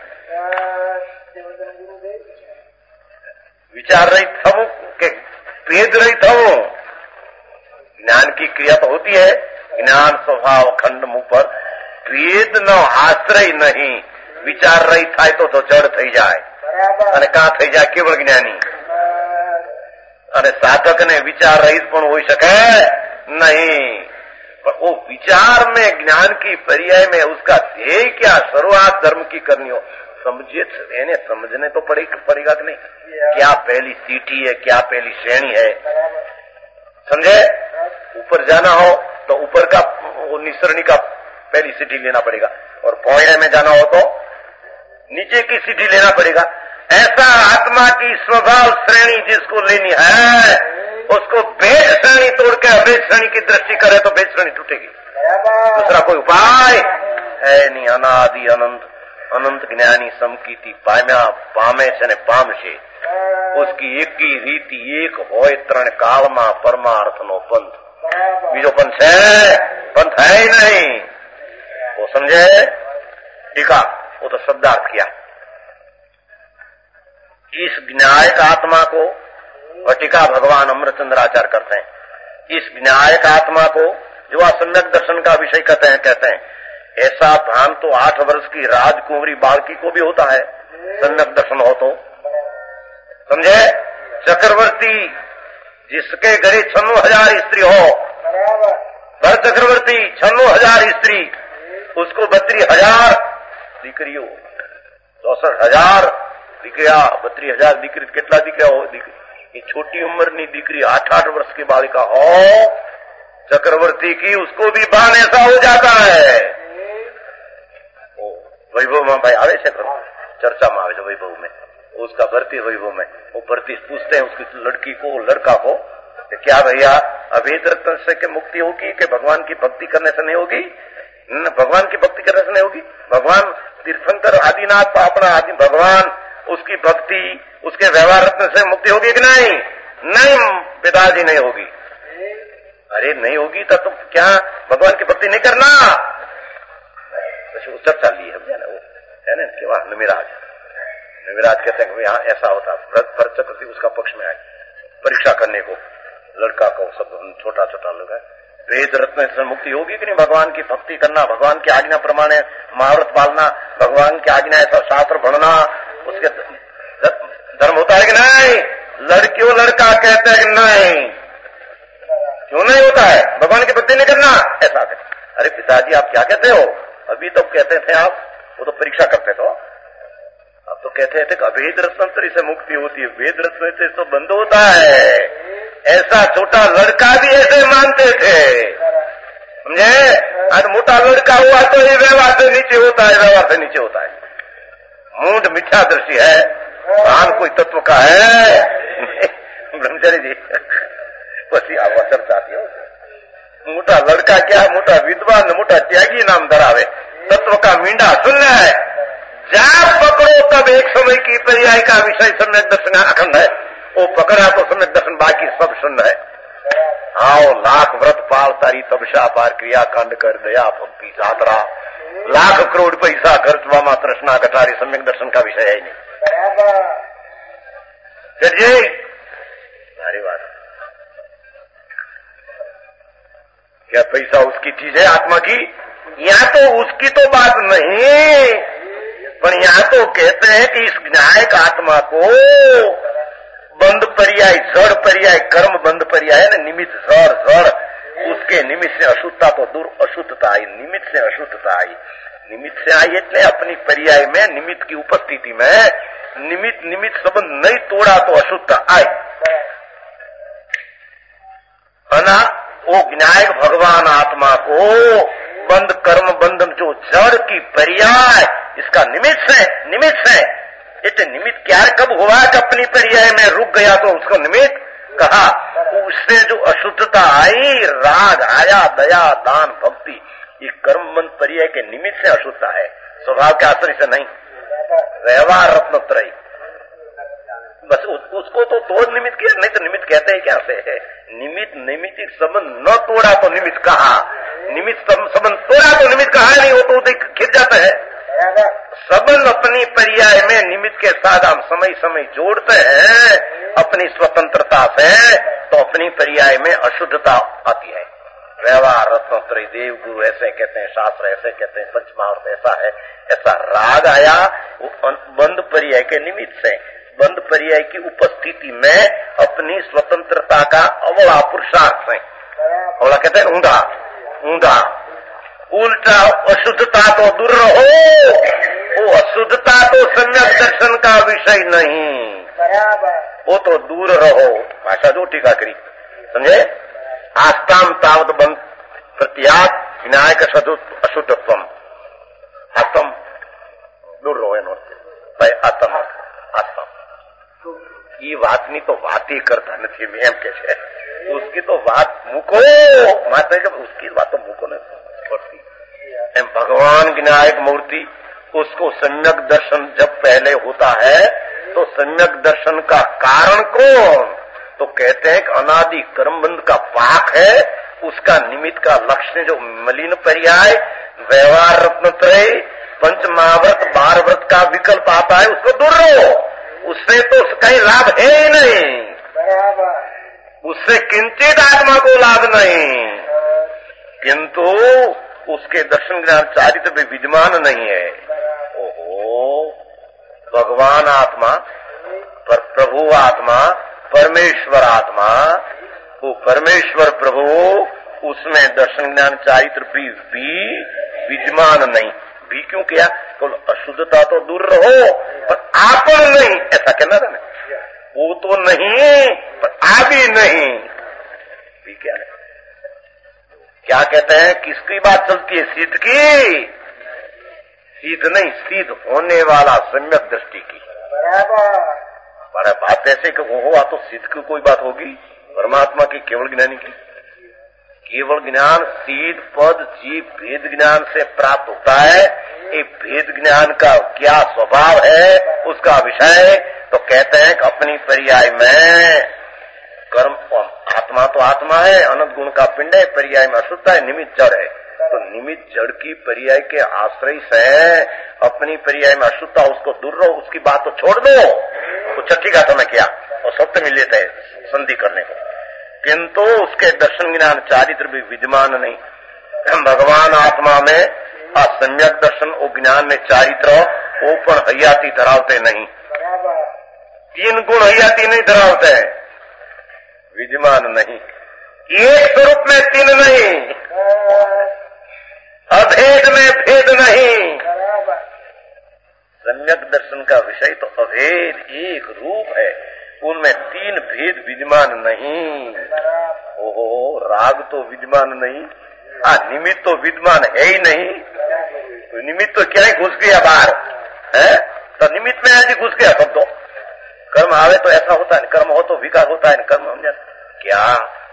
विचार रही था कि भेद रही था, ज्ञान की क्रिया तो होती है, ज्ञान स्वभाव अखंड मुंह पर भेद न आश्रय नहीं, विचार रही था तो तो जड़ थी जाए અને કા થઈ જાય કેવળ જ્ઞાની અને સાધક ને विचार रहित પણ હોઈ શકે नहीं। पर वो विचार में ज्ञान की पर्याय में उसका ध्येय क्या, शुरुआत धर्म की करनी हो, समझिए इन्हें समझने तो पड़ेगा पड़ेगा कि नहीं, क्या पहली सीटी है, क्या पहली श्रेणी है, समझे। ऊपर जाना हो तो ऊपर का वो निसरणी का पहली सीटी लेना पड़ेगा, और पौड़े में जाना हो तो नीचे की सीटी लेना पड़ेगा। ऐसा आत्मा की स्वभाव श्रेणी जिसको लेनी है, उसको भेद श्रेणी तोड़ के अभेद श्रेणी की दृष्टि करे तो भेद श्रेणी टूटेगी। दूसरा कोई उपाय है नहीं। अनादि अनंत અનંત જ્ઞાની સમકીતી પામ્યા પામે છે ને પામશે. उसकी एक की रीति एक होय त्रण काल में परमार्थ नो पंथ. बीजो पंथ है पंथ है ही नहीं. वो समझे टीका वो तो शब्दार्थ किया. इस ज्ञायक आत्मा को और टीका भगवान अमृतचंद्राचार्य करते हैं. इस ज्ञायक आत्मा को जो आप सम्यक दर्शन का विषय कहते हैं कहते हैं ऐसा भान तो आठ वर्ष की राजकुंवरी बालकी को भी होता है सम्यक दर्शन हो तो. समझे. चक्रवर्ती जिसके घरे छन्नू हजार स्त्री हो, भर चक्रवर्ती छन्नू हजार स्त्री, उसको बत्तीस हजार दीकरीओ, चौसठ हजार दीकरिया, बत्तीस हजार दीकरी કેટલા દીકરા हो. ये छोटी उम्र ની दीकरी आठ आठ वर्ष की बालिका हो चक्रवर्ती की, उसको भी बान ऐसा हो जाता है. वैभव में भाई आवे છે चर्चा में आवे છે वैभव में. उसका भर्ती वैभव में वो भर्ती पूछते हैं उसकी लड़की को लड़का को कि क्या भैया अभेद रत्न से के मुक्ति होगी कि भगवान की भक्ति करने से नहीं होगी. न, भगवान की भक्ति करने से नहीं होगी. भगवान तीर्थंकर आदिनाथ अपना आदि भगवान उसकी भक्ति उसके व्यवहार रत्न से मुक्ति होगी कि नहीं. नहीं पिताजी नहीं होगी. अरे नहीं होगी तो तुम क्या भगवान की भक्ति नहीं करना. चर्चा ली है ना कि वहां नमिराज नमिराज कहते हैं कि यहाँ ऐसा होता. भरत चक्रवर्ती उसका पक्ष में आए परीक्षा करने को लड़का को सब छोटा छोटा लोग है. वेद रत्न से मुक्ति होगी कि नहीं. भगवान की भक्ति करना, भगवान की आज्ञा प्रमाणे महाव्रत पालना, भगवान की आज्ञा ऐसा शास्त्र पढ़ना उसके धर्म होता है कि नहीं. लड़कियों लड़का कहते हैं कि नहीं. क्यों नहीं होता है. भगवान की भक्ति नहीं करना ऐसा कहते. अरे पिताजी आप क्या कहते हो. अभी तो कहते थे आप, वो तो परीक्षा करते तो. अब तो कहते थे कि अभेद रत्न से मुक्ति होती है. वेद रत्न से तो बंद होता है. ऐसा छोटा लड़का भी ऐसे मानते थे. समझे. आज मोटा लड़का हुआ तो ये व्यवहार से नीचे होता है. व्यवहार से नीचे होता है. मूड मिथ्या दृष्टि है. भान कोई तत्व का है. ब्रह्मचारी जी પછી આવા ચર્ચા થયો. मोटा लड़का क्या मोटा विद्वान मोटा त्यागी नाम धरावे. तत्व का मींडा शून्य है. जब पकड़ो तब एक समय की पर्याय का विषय सम्यक दर्शन अखंड है. वो पकड़ा तो सम्यक दर्शन बाकी सब शून्य है. आओ लाख व्रत पाल तारी तपसा पार क्रिया कांड कर दया भक्ति जातरा लाख करोड़ पैसा खर्चवा तृष्णा कटारी सम्यक दर्शन का विषय है ही नहीं. जी सारी बात. क्या पैसा उसकी चीज है आत्मा की. यहाँ तो उसकी तो बात नहीं, पर यहाँ तो कहते हैं कि इस न्यायिक आत्मा को बंद पर्याय जड़ पर्याय कर्म बंद पर्याय न निमित्त जड़ जड़ उसके निमित्त से अशुद्धता तो दूर अशुद्धता आई. निमित्त से अशुद्धता आई. निमित्त से आई એટલે अपनी पर्याय में निमित्त की उपस्थिति में निमित्त निमित्त संबंध नहीं तोड़ा तो अशुद्धता आई. अना वो ज्ञायक भगवान आत्मा को बंद कर्म बंधन जो जड़ की पर्याय इसका निमित्त है. निमित्त है इतने निमित्त क्या कब हुआ कि अपनी पर्याय में रुक गया तो उसको निमित्त कहा. उससे जो अशुद्धता आई राग आया दया दान भक्ति ये कर्म बंद पर्याय के निमित्त से अशुद्धता है. स्वभाव के आश्रय से नहीं. व्यवहार रत्नत्रयी बस उस, उसको तो तोड़ निमित्त किया. नहीं तो निमित्त कहते हैं क्या से है. निमित्त निमित्त संबंध न तोड़ा तो निमित्त कहा. निमित्त संबंध तोड़ा तो निमित्त कहा नहीं. वो तो खिर जाता है. संबंध अपनी पर्याय में निमित्त के साथ हम समय समय जोड़ते हैं अपनी स्वतंत्रता से तो अपनी पर्याय में अशुद्धता आती है. व्यवहार रत्नत्रयी देव गुरु ऐसे कहते हैं, शास्त्र ऐसे कहते हैं, पंचमहावर्त ऐसा है. ऐसा राग आया वो बंद पर्याय के निमित्त से. बंद पर्याय की उपस्थिति में अपनी स्वतंत्रता का अवला पुरुषार्थ है. अवला कहते हैं ऊंधा ऊंधा उल्टा अशुद्धता तो दूर रहो. वो अशुद्धता तो सम्यक दर्शन का विषय नहीं. वो तो दूर रहो. भाषा जो टीका करी समझे. आस्ताम तावत बंद प्रत्याग विनायक अशुद्धत्व आस्तम दूर रहो एનો ભાઈ આત્મ આત્મ ये वातनी तो बात ही करता नहीं. एम के છે उसकी तो बात મૂકો माता के उसकी बात तो મૂકો नहीं पड़ती. एम भगवान की न्यायिक मूर्ति उसको सम्यक दर्शन जब पहले होता है तो सम्यक दर्शन का कारण कौन? तो कहते हैं कि अनादि कर्मबंध का पाक है, उसका निमित्त का लक्ष्य जो मलिन पर्याय व्यवहार रत्नत्रय पंच महाव्रत बार व्रत का विकल्प आता है, उसको दूर रहो। उससे तो कहीं लाभ है ही नहीं, उससे किंचित आत्मा को लाभ नहीं, किंतु उसके दर्शन ज्ञान चारित्र में विद्यमान नहीं है। ओहो, भगवान आत्मा, पर प्रभु आत्मा, परमेश्वर आत्मा, वो परमेश्वर प्रभु, उसमें दर्शन ज्ञान चारित्र भी, भी विद्यमान नहीं। भी क्यों किया? तो अशुद्धता तो दूर रहो, पर आपन नहीं, ऐसा कहना था ना। वो तो नहीं पर आ भी नहीं, भी क्या है? क्या कहते हैं? किसकी बात चलती है? सिद्ध की? सिद्ध नहीं, सिद्ध होने वाला सम्यक दृष्टि की। बड़ा बात ऐसे कि वो हुआ तो सिद्ध की कोई बात होगी? परमात्मा की केवल ज्ञानी की केवल ज्ञान सीध पद जीव भेद ज्ञान से प्राप्त होता है। ये भेद ज्ञान का क्या स्वभाव है, उसका विषय तो कहते हैं कि अपनी पर्याय में कर्म, आत्मा तो आत्मा है, अनंत गुण का पिंड है, पर्याय में अशुद्धता है, निमित्त जड़ है। तो निमित्त जड़ की पर्याय के आश्रय से अपनी पर्याय में अशुद्धता, उसको दूर रहो, उसकी बात तो छोड़ दो। तो छठी घातों में क्या और सत्य में लेते हैं संधि करने को, किंतु उसके दर्शन ज्ञान चारित्र भी विद्यमान नहीं। भगवान आत्मा में असम्यक दर्शन और ज्ञान में चारित्र ओपन हयाती धरावते नहीं, तीन गुण हयाती नहीं धरावते हैं, विद्यमान नहीं। एक स्वरूप में तीन नहीं, अभेद में भेद नहीं। सम्यक दर्शन का विषय तो अभेद एक रूप है, उनमें तीन भेद विद्यमान नहीं। ओहो, राग तो विद्यमान नहीं, आ निमित्त तो विद्यमान है ही नहीं। तो निमित्त तो क्या ही घुस गया बाहर है, तो निमित्त में आज घुस गया सब। तो कर्म आवे तो ऐसा होता है, कर्म हो तो विकार होता है, कर्म समझे क्या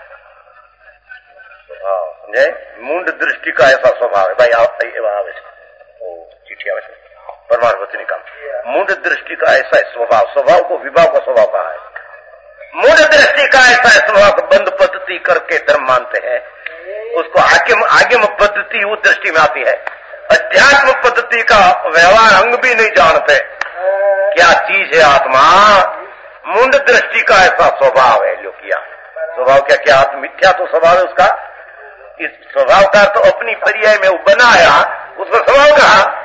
स्वभाव समझे? मुंड दृष्टि का ऐसा स्वभाव है भाई। आप आवे चिट्ठी आवे परमाण वचन का मूढ़ दृष्टि का ऐसा स्वभाव, स्वभाव को विभाव का स्वभाव कहा है। मूढ़ दृष्टि का ऐसा स्वभाव बंद पद्धति करके धर्म मानते हैं, उसको आगे आगे में पद्धति उस दृष्टि में आती है। अध्यात्म पद्धति का व्यवहार अंग भी नहीं जानते क्या चीज है आत्मा। मूढ़ दृष्टि का ऐसा स्वभाव है। जो किया स्वभाव क्या क्या आत्म मिथ्या तो स्वभाव है उसका। इस स्वभाव का तो अपनी पर्याय में वो बनाया, उसका स्वभाव कहा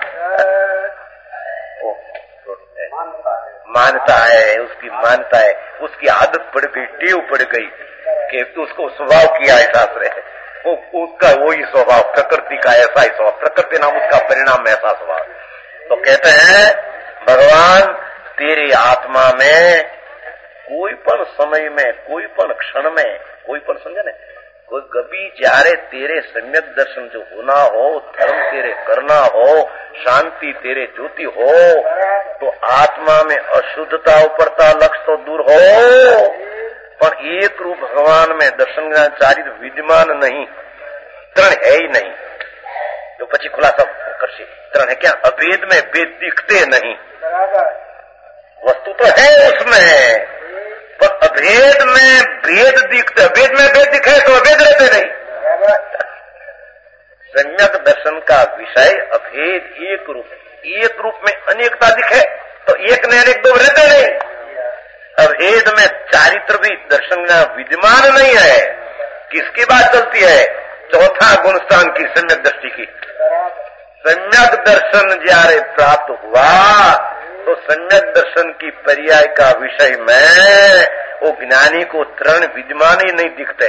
मानता है, उसकी मानता है, उसकी आदत पड़ गई, टेव पड़ गई कि उसको स्वभाव किया ऐसा है वो, उसका वही स्वभाव, प्रकृति का ऐसा ही स्वभाव, प्रकृति नाम उसका परिणाम ऐसा स्वभाव। तो कहते हैं भगवान तेरी आत्मा में कोई पण समय में, कोई पण क्षण में, कोई पण समझे न, कोई कभी जारे तेरे सम्यक दर्शन जो होना हो, धर्म तेरे करना हो, शांति तेरे ज्योति हो, तो आत्मा में अशुद्धता उपरता लक्ष्य तो दूर हो, पर एक रूप भगवान में दर्शन ज्ञान चारित्र विद्यमान नहीं, तरण है ही नहीं। तो पची खुलासा करशी तरण है क्या? अभेद में भेद दिखते नहीं, वस्तु तो है उसमें, पर अभेद में भेद दिखते, अभेद में भेद दिखे तो अभेद रहते नहीं। सम्यक दर्शन का विषय अभेद एक रूप, एक रूप में अनेकता दिखे तो एक ने अनेक दो रहते नहीं। अभेद में चारित्र भी दर्शन में विद्यमान नहीं है। किसकी बात चलती है? चौथा गुणस्थान की, सम्यक दृष्टि की। सम्यक दर्शन जारे प्राप्त हुआ तो सम्यक दर्शन की पर्याय का विषय में वो ज्ञानी को तरण विद्यमान ही नहीं दिखते।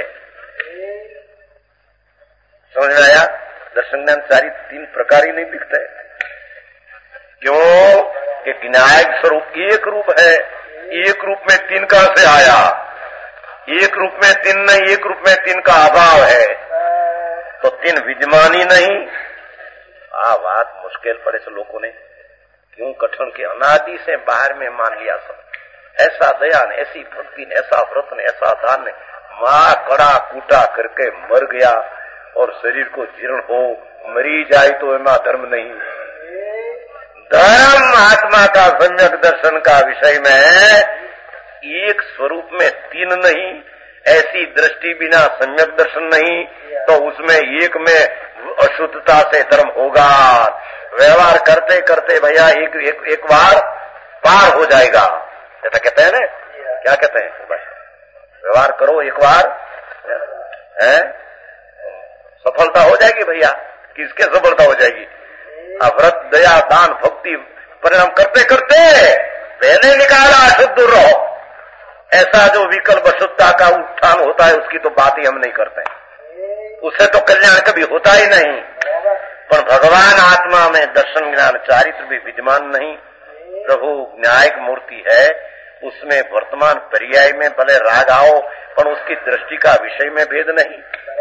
समझ में आया? दर्शन ज्ञान सारी तीन प्रकार ही नहीं दिखते। क्यों? कि ज्ञायक स्वरूप एक रूप है, एक रूप में तीन कहां से आया? एक रूप में तीन नहीं, एक रूप में तीन का अभाव है, तो तीन विद्यमान ही नहीं। आ बात मुश्किल पड़े से लोगों ने क्यों कठिन के अनादि से बाहर में मान लिया सब। ऐसा दया ने, ऐसी भक्ति ने, ऐसा व्रत ने, ऐसा दान ने, माँ कड़ा कूटा करके मर गया और शरीर को जीर्ण हो, मरी जाए तो एमा धर्म नहीं। धर्म आत्मा का सम्यक दर्शन का विषय में है। एक स्वरूप में तीन नहीं, ऐसी दृष्टि बिना सम्यक दर्शन नहीं, तो उसमें एक में अशुद्धता से धर्म होगा। व्यवहार करते करते भैया एक एक, एक बार पार हो जाएगा, ऐसा कहते हैं ना। क्या कहते हैं भाई? व्यवहार करो एक बार, है सफलता हो जाएगी भैया। किसके सफलता हो जाएगी? व्रत, दया, दान, भक्ति परिणाम करते करते पहले निकाला अशुद्ध रहो। ऐसा जो विकल्प अशुद्धता का उत्थान होता है उसकी तो बात ही हम नहीं करते, उससे तो कल्याण कभी होता ही नहीं। पर भगवान आत्मा में दर्शन ज्ञान चारित्र भी विद्यमान नहीं। प्रभु न्यायिक मूर्ति है, उसमें वर्तमान पर्याय में भले राग आओ पर उसकी दृष्टि का विषय में भेद नहीं।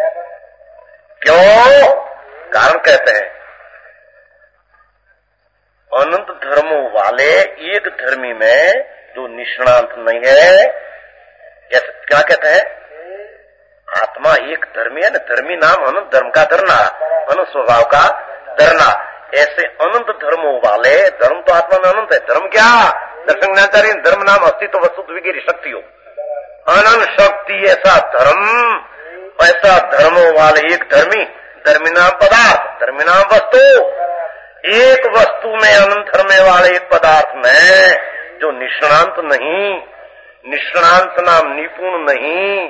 क्यों? कारण कहते हैं अनंत धर्मों वाले एक धर्मी में जो निष्णांत नहीं है, क्या कहते हैं? आत्मा एक धर्मी है न, धर्मी नाम अनंत धर्म का धरना, अनंत स्वभाव का धरना। ऐसे अनंत धर्मों वाले, धर्म तो आत्मा में अनंत है, धर्म क्या? दर्शन ज्ञानचारी धर्म नाम अस्तित्व वस्तु विगिरी शक्ति हो, अनंत शक्ति ऐसा धर्म, ऐसा धर्मों वाले एक धर्मी, धर्मी नाम पदार्थ, धर्मी नाम वस्तु। एक वस्तु में अनंत धर्मे वाले एक पदार्थ में जो निष्णांत नहीं, निष्णांत नाम निपुण नहीं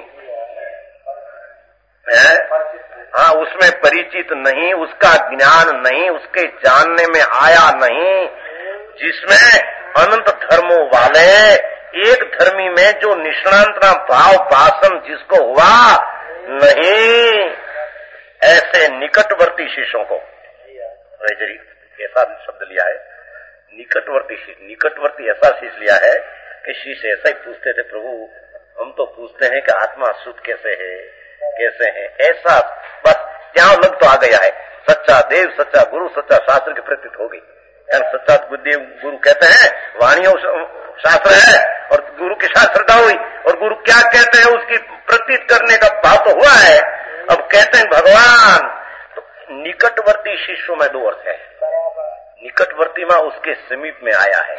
है, हाँ उसमें परिचित नहीं, उसका ज्ञान नहीं, उसके जानने में आया नहीं, जिसमें अनंत धर्मों वाले एक धर्मी में जो निष्णांत नाम भाव भाषण जिसको हुआ नहीं, ऐसे निकटवर्ती शिष्यों को वैजरी ऐसा शब्द लिया है, निकटवर्ती शिष्य। निकटवर्ती ऐसा शिष्य लिया है कि शिष्य ऐसा ही पूछते थे, प्रभु हम तो पूछते हैं कि आत्मा शुद्ध कैसे है, कैसे है, ऐसा बस यहाँ लग तो आ गया है। सच्चा देव, सच्चा गुरु, सच्चा शास्त्र की प्रतीत हो गई। सच्चा देव गुरु कहते हैं वाणियों शास्त्र है और गुरु की शास्त्रता हुई, और गुरु क्या कहते हैं उसकी प्रतीत करने का भाव तो हुआ है। अब कहते हैं भगवान, तो निकटवर्ती शिष्यों में दो अर्थ है। निकटवर्ती में उसके समीप में आया है,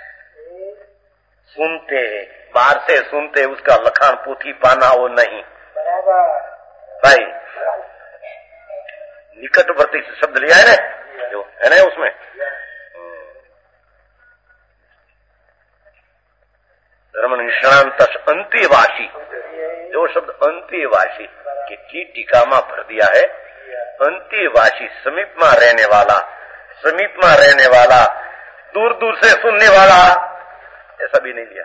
सुनते बाहर से सुनते, उसका लखान पोथी पाना वो नहीं भाई। निकटवर्ती शब्द लिया है ना, जो है ना उसमें धर्म निष्णांत अंत्यवासी, जो शब्द अंत्यवासी की टीका में भर दिया है। अंत्यवासी समीप में रहने वाला, समीप में रहने वाला, दूर दूर से सुनने वाला, ऐसा भी नहीं लिया।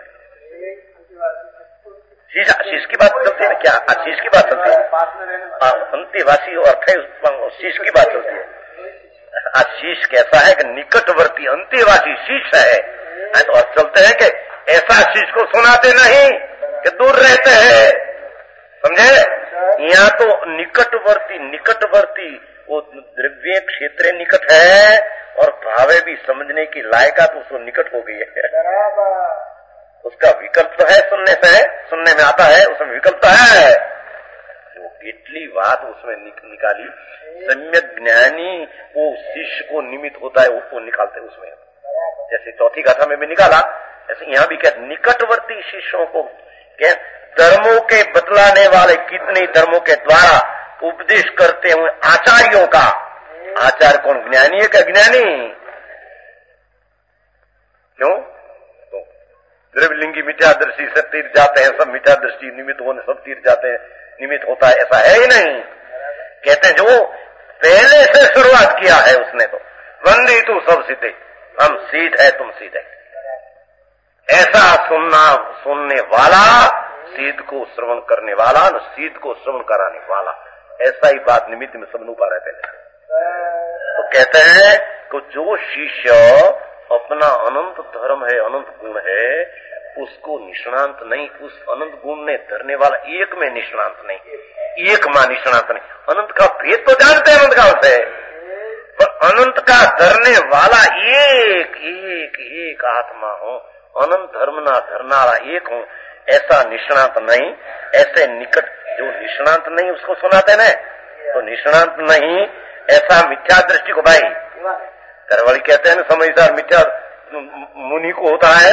शीश, शीश की बात चलती है ना, क्या शीश की बात चलती है? अंत्यवासी अर्थ है, शीश की बात चलती है। आज शीश कैसा है कि निकटवर्ती अंत्यवासी शीश है, तो अर्थ चलते हैं कि ऐसा शीश को सुनाते नहीं कि दूर रहते हैं, समझे? यहाँ तो निकटवर्ती, निकटवर्ती वो द्रव्य क्षेत्र निकट है और भावे भी समझने की लायका तो उसको निकट हो गई है। उसका विकल्प तो है, सुनने से है, सुनने में आता है, उसमें विकल्प तो है। वो इतनी बात उसमें निक, निकाली। सम्यक ज्ञानी वो शिष्य को निमित्त होता है, उसको निकालते उसमें, जैसे चौथी गाथा में भी निकाला, ऐसे यहाँ भी क्या निकटवर्ती शिष्यों को क्या धर्मों के बतलाने वाले, कितने धर्मों के द्वारा उपदेश करते हुए आचार्यों का। आचार्य कौन? ज्ञानी है क्या? ज्ञानी क्यों? तो द्रव्यलिंगी मिथ्यादर्शी सब तीर जाते हैं, सब मिथ्यादृष्टि निमित्त होने सब तीर जाते हैं, निमित्त होता है, ऐसा है ही नहीं। कहते हैं जो पहले से शुरुआत किया है उसने, तो वंदी तू सब सीधे, हम सीध है तुम सीधे, ऐसा सुनना, सुनने वाला, सीध को श्रवण करने वाला, न सीध को श्रवण कराने वाला, ऐसा ही बात निमित्त में सब नूपा रहते हैं। तो कहते हैं कि जो शिष्य अपना अनंत धर्म है, अनंत गुण है, उसको निष्णांत नहीं, उस अनंत गुण ने धरने वाला एक में निष्णांत नहीं, एक मां निष्णांत नहीं। अनंत का भेद तो जानते हैं अनंत काल से, पर अनंत का धरने वाला एक एक एक आत्मा हो, अनंत धर्म ना धरनारा एक हो, ऐसा निष्णांत नहीं। ऐसे निकट जो निष्णांत नहीं उसको सुनाते न, तो निष्णांत नहीं, ऐसा मिथ्या दृष्टि को भाई घरवाली कहते हैं ना समझदार मिथ्या मुनि को होता है,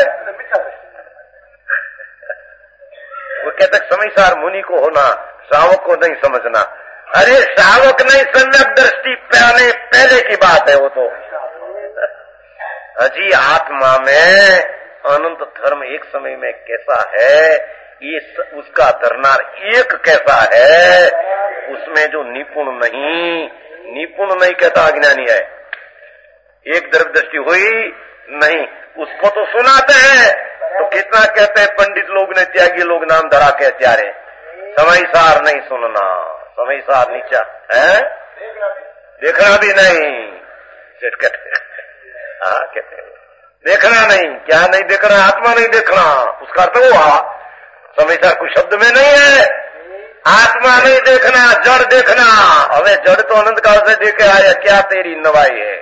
वो कहते समझदार मुनि को होना, श्रावक को नहीं समझना। अरे श्रावक नहीं, सम्यक दृष्टि पाने पहले की बात है वो तो। अजी आत्मा में अनंत धर्म एक समय में कैसा है, ये उसका धरनार एक कैसा है, उसमें जो निपुण नहीं, निपुण नहीं कहता अज्ञानी है। एक द्रव्य दृष्टि हुई नहीं, उसको तो सुनाते हैं, तो कितना कहते हैं पंडित लोग ने, त्यागी लोग नाम धरा के त्यारे, समयसार नहीं सुनना, समयसार नीचा है, देखना भी नहीं, सेठ कहते हाँ कहते देखना नहीं, क्या नहीं देखना, आत्मा नहीं देखना, उसका अर्थ हुआ समयसार कोई शब्द में नहीं है, आत्मा नहीं देखना, जड़ देखना। अबे जड़ तो अनंत काल से देखे आया, क्या तेरी नवाई है,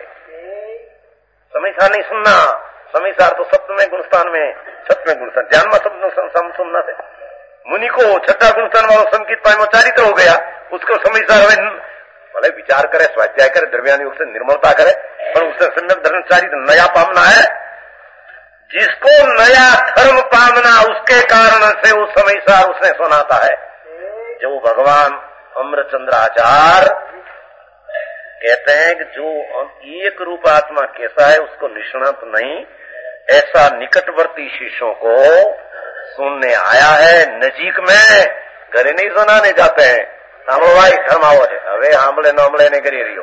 समयसार नहीं सुनना। समयसार तो सत्य में गुणस्थान में, सत्य में गुणस्थान ज्ञान में सब सुनना थे। मुनि को छठा गुणस्थान वालों संकित पाए चारित्र हो गया, उसको समयसार भले विचार करे, स्वाध्याय करे, द्रव्यान योग से निर्मलता करे, पर उससे सम्यक धर्म चारित्र नया पामना है। जिसको नया धर्म पामना, उसके कारण से वो समयसार उसने सुनाता है। जो भगवान अमृतचंद्र आचार्य कहते हैं कि जो एक रूप आत्मा कैसा है उसको निष्णात नहीं, ऐसा निकटवर्ती शिष्यों को सुनने आया है। नजीक में घरे नहीं सुनाने जाते हैं, सामो भाई घर आओ है, હવે આંબળે નાંબળે ને કરી રહ્યો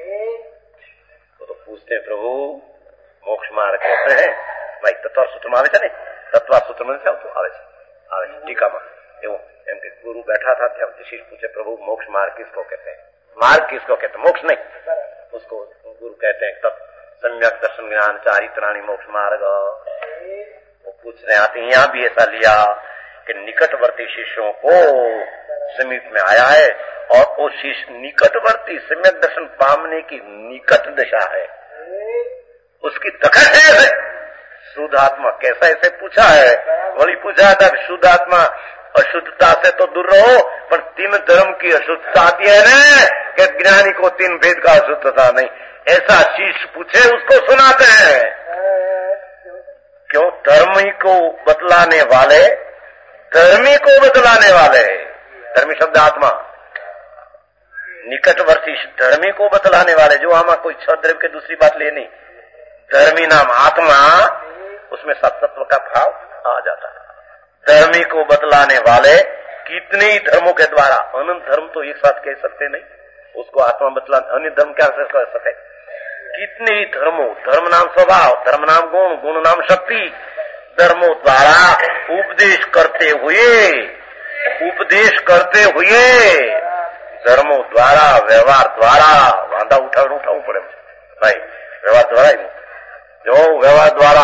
तो, तो पूछते हैं प्रभु मोक्ष मार्ग कहते हैं भाई तत्व सूत्र में आवे છે ને, तत्व सूत्र में આવતું આવે છે, આવે છે ટીકામાં એવું એમ કે ગુરु बैठा था, शिष्य पूछे प्रभु मोक्ष मार्ग किसको कहते हैं, मार्ग किसको कहते हैं, मोक्ष नहीं, उसको गुरु कहते हैं तत् सम्यक दर्शन ज्ञान चारित्राणी मोक्ष मार्ग। वो पूछ रहे आते यहाँ भी ऐसा लिया कि निकटवर्ती शिष्यों को समीप में आया है, और वो शिष्य निकटवर्ती सम्यक दर्शन पामने की निकट दिशा है, उसकी दखल है। शुद्ध आत्मा कैसा ऐसे पूछा है, वही पूछा था शुद्ध आत्मा अशुद्धता से तो दूर रहो, पर तीन धर्म की अशुद्धता आती है ना, कि ज्ञानी को तीन भेद का अशुद्धता नहीं, ऐसा शिष्य पूछे उसको सुनाते हैं। क्यों? धर्मी को बतलाने वाले, धर्मी को बतलाने वाले, धर्मी शब्द आत्मा, निकटवर्ती धर्मी को बतलाने वाले, जो हमारा कोई छह द्रव्य के दूसरी बात ले नहीं, धर्मी नाम आत्मा, उसमें सत्तत्व का भाव आ जाता है। धर्मी को बतलाने वाले कितने ही धर्मों के द्वारा, अनंत धर्म तो एक साथ कह सकते नहीं, उसको आत्मा बतला, अन्य धर्म क्या कह सके, कितने ही धर्मों, धर्म नाम स्वभाव, धर्म नाम गुण, गुण नाम शक्ति, धर्मों द्वारा उपदेश करते हुए, उपदेश करते हुए धर्मों द्वारा, व्यवहार द्वारा, वांधा उठा उठाવું પડે भाई, व्यवहार द्वारा ही जो व्यवहार द्वारा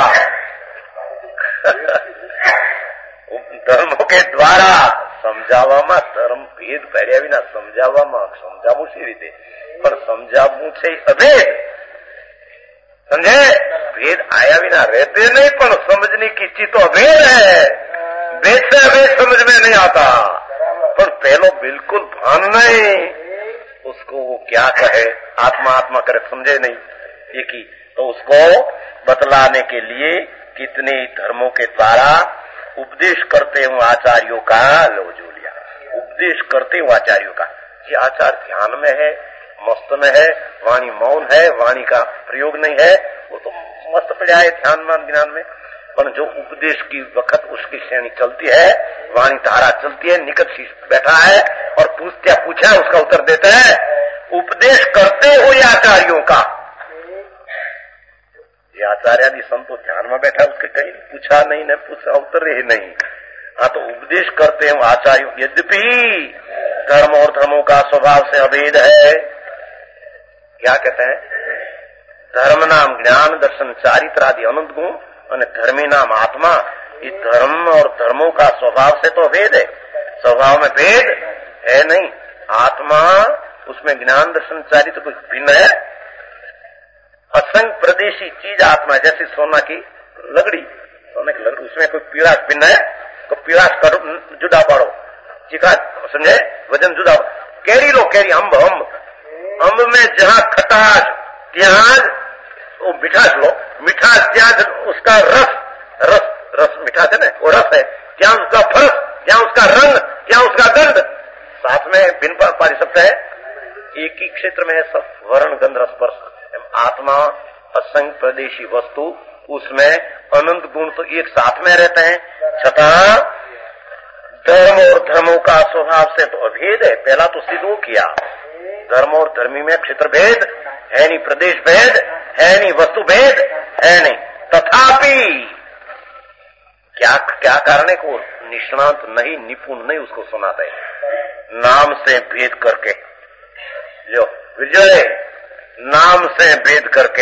ધર્મો કે દ્વારા સમજાવવામાં ધર્મ ભેદ પાડ્યા વિના સમજાવવામાં, સમજાવવું સી રીતે, પણ સમજાવવું છે અભેદ, समझे, भेद आया बिना रहते नहीं, पर समझने की चीज तो अभेद है, भेद से अभेद समझ में नहीं आता, पर पहलो बिल्कुल भान नहीं, उसको वो क्या कहे, आत्मा आत्मा करे समझे नहीं ये की, तो उसको बतलाने के लिए कितने धर्मों के द्वारा उपदेश करते हुए आचार्यों का लो जो लिया, उपदेश करते हुए आचार्यों का। ये आचार ध्यान में है, मस्त में है, वाणी मौन है, वाणी का प्रयोग नहीं है, वो तो मस्त पड़ा है ध्यान में ज्ञान में, पर जो उपदेश की वक्त उसकी श्रेणी चलती है, वाणी धारा चलती है, निकट शिष्य बैठा है और पूछते पूछा है उसका उत्तर देता है, उपदेश करते हुए आचार्यों का। ये आचार्य आदि संतो ध्यान में बैठा, उसके कहीं पूछा नहीं, न पूछा उत्तर ही नहीं, हाँ तो उपदेश करते हैं आचार्यों। यद्यपि धर्म और धर्मों का स्वभाव से अभेद है, क्या कहते हैं, धर्म नाम ज्ञान दर्शन चारित्र आदि अनंत गुण, और धर्मी नाम आत्मा, ये धर्म और धर्मों का स्वभाव से तो भेद है, स्वभाव में भेद है नहीं, आत्मा उसमें ज्ञान दर्शन चारित्र कुछ भिन्न है, असंग प्रदेशी चीज आत्मा, जैसे सोना की लकड़ी, सोने की लकड़ी, उसमें कोई पीड़ास भिन्न है, तो पीड़ास करो जुदा पाड़ो, चिका समझे, वजन जुदा, कैरी लो कैरी, अम्ब अम्ब, अम्ब में जहाँ खटास त्याग वो मिठास लो, मिठास क्या उसका रस, रस रस मिठास है ना, वो रस है, क्या उसका फरस, क्या उसका रंग, क्या उसका गंध, साथ में भिन्न पा सकता है। एक ही क्षेत्र में है सब, वर्ण गंध रस स्पर्श। आत्मा असंख्य प्रदेशी वस्तु, उसमें अनंत गुण तो एक साथ में रहते हैं, छठा धर्म और धर्मों का स्वभाव से तो अभेद है। पहला तो सिद्ध हो किया, धर्म और धर्मी में क्षेत्र भेद है नहीं, प्रदेश भेद है नहीं, वस्तु भेद है नहीं। तथापि क्या क्या कारण है को निष्णांत नहीं, निपुण नहीं उसको सुनाते है। नाम से भेद करके, जो विजय नाम से भेद करके,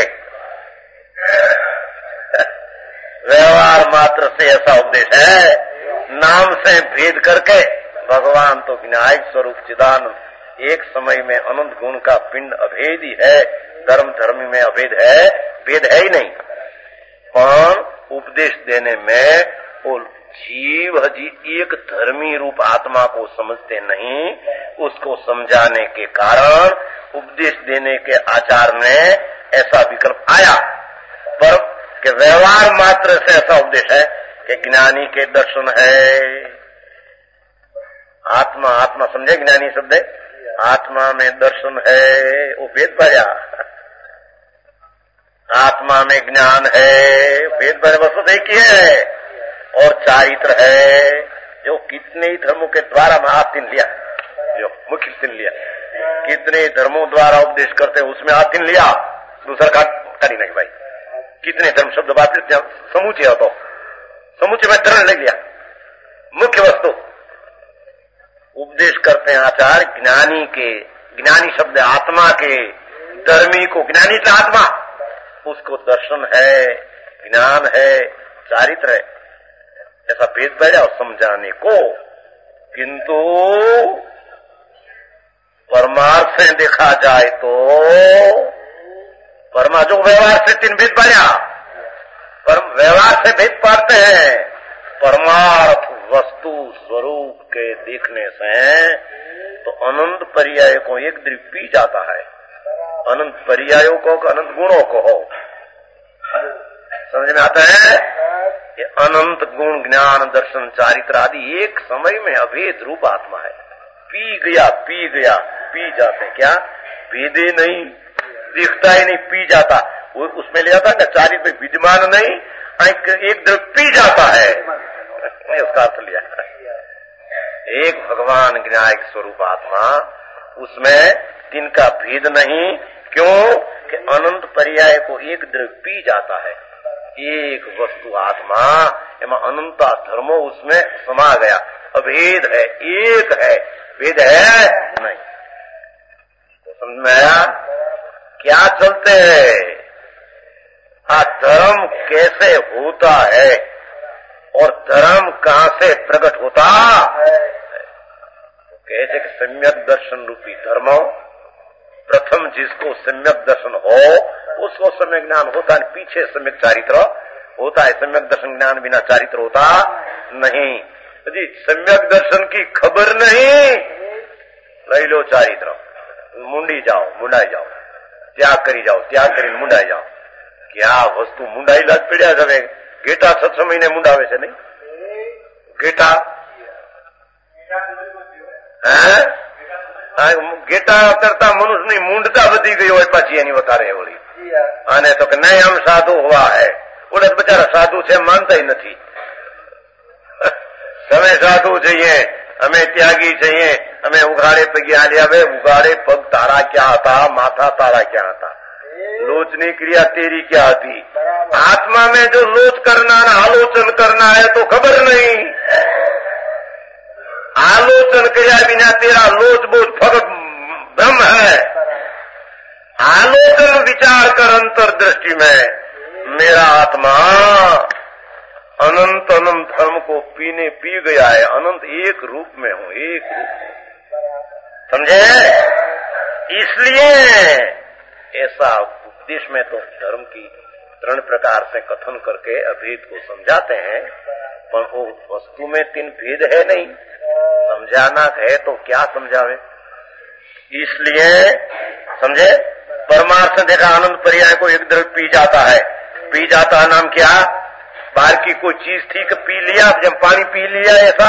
व्यवहार मात्र से ऐसा उपदेश है, नाम से भेद करके। भगवान तो विनायक स्वरूप चिदानंद, एक समय में अनंत गुण का पिंड अभेद ही है, धर्म धर्मी में अभेद है, भेद है ही नहीं। पर उपदेश देने में वो जीव जी एक धर्मी रूप आत्मा को समझते नहीं, उसको समझाने के कारण उपदेश देने के आचार में ऐसा विकल्प आया। पर कि व्यवहार मात्र से ऐसा उपदेश है कि ज्ञानी के दर्शन है, आत्मा आत्मा समझे, ज्ञानी शब्द है, आत्मा में दर्शन है, वो वेद पाया, आत्मा में ज्ञान है, वेद पर वस्तु एक ही है, और चारित्र है, जो कितने ही धर्मों के द्वारा में आतीन लिया, जो मुख्य तीन लिया, कितने धर्मों द्वारा उपदेश करते हैं उसमें आतीन लिया, दूसरा का करी नहीं भाई, कितने धर्म शब्द बात समूचे हो तो समूचे में धर्म ले लिया, मुख्य वस्तु उपदेश करते हैं आचार्य ज्ञानी के, ज्ञानी शब्द आत्मा के, धर्मी को ज्ञानी से आत्मा, उसको दर्शन है, ज्ञान है, चारित्र है, ऐसा भेद बैठा और समझाने को। किंतु परमार्थ से देखा जाए तो परमा जो व्यवहार से तीन भेद बढ़ा, पर व्यवहार से भेद पाते हैं, परमार्थ वस्तु स्वरूप के देखने से तो अनंत पर्याय को एक दृष्टि पी जाता है, अनंत पर्यायों को, अनंत गुणों को हो, समझ में आता है। ये अनंत गुण ज्ञान दर्शन चारित्र आदि एक समय में अभेद रूप आत्मा है, पी गया पी गया पी जाते, क्या भेदे नहीं, दिखता ही नहीं, पी जाता, वो उसमें ले जाता है चारित्र विद्यमान नहीं, एक द्रव्य पी जाता है, मैं उसका अर्थ लिया। एक भगवान ज्ञायक स्वरूप आत्मा, उसमें तिनका भेद नहीं, क्यों कि अनंत पर्याय को एक द्रव्य पी जाता है, एक वस्तु आत्मा एवं अनंता धर्मो उसमें समा गया, अभेद है, एक है, भेद है नहीं। तो समझ में आया क्या चलते हैं, आ धर्म कैसे होता है और धर्म कहां से प्रकट होता है। तो कहते कि सम्यक दर्शन रूपी धर्म, प्रथम जिसको सम्यक दर्शन हो उसको सम्यक ज्ञान होता है, पीछे सम्यक चारित्र होता है, सम्यक दर्शन ज्ञान बिना चारित्र होता नहीं। जी सम्यक दर्शन की खबर नहीं, लई लो चारित्र, मुंडी जाओ, मुंडाई जाओ, त्याग करी जाओ, त्याग करी मुंडाई जाओ, क्या वस्तु मुंडाई लाज पीड़ा जावे, गेटा छह महीने मुंडावे से नहीं, गेटा गेटा करता मनुष्य नहीं मुंडता वधी गई हो पाછી એની વધારે હોળી, અને તો કે નહીં આમ સાધુ હોવા હે, ઓડે બચારા સાધુ છે માનતા નથી, તમે સાધુ જઈએ, અમે ત્યાગી જઈએ, અમે ઉઘાડે પગે હાલ્યા, હવે ઉઘાડે પગ તારા ક્યાં હતા, માથા તારા ક્યાં હતા, लोचनी क्रिया तेरी क्या थी। आत्मा में जो लोच करना ना आलोचन करना है तो खबर नहीं, आलोचन किया बिना तेरा लोच बोझ फगत ब्रह्म है। आलोचन विचार कर अंतर्दृष्टि में मेरा आत्मा अनंत अनंत धर्म को पीने पी गया है, अनंत एक रूप में हूं, एक रूप में, समझे। इसलिए ऐसा उपदेश में तो धर्म की तीन प्रकार से कथन करके अभेद को समझाते हैं, पर वो वस्तु में तीन भेद है नहीं, समझाना है तो क्या समझावे। इसलिए समझे, परमार्थ देखा आनंद पर्याय को एक द्रव्य पी जाता है। पी जाता है नाम क्या? बाहर की कोई चीज थी कि पी लिया, जब पानी पी लिया ऐसा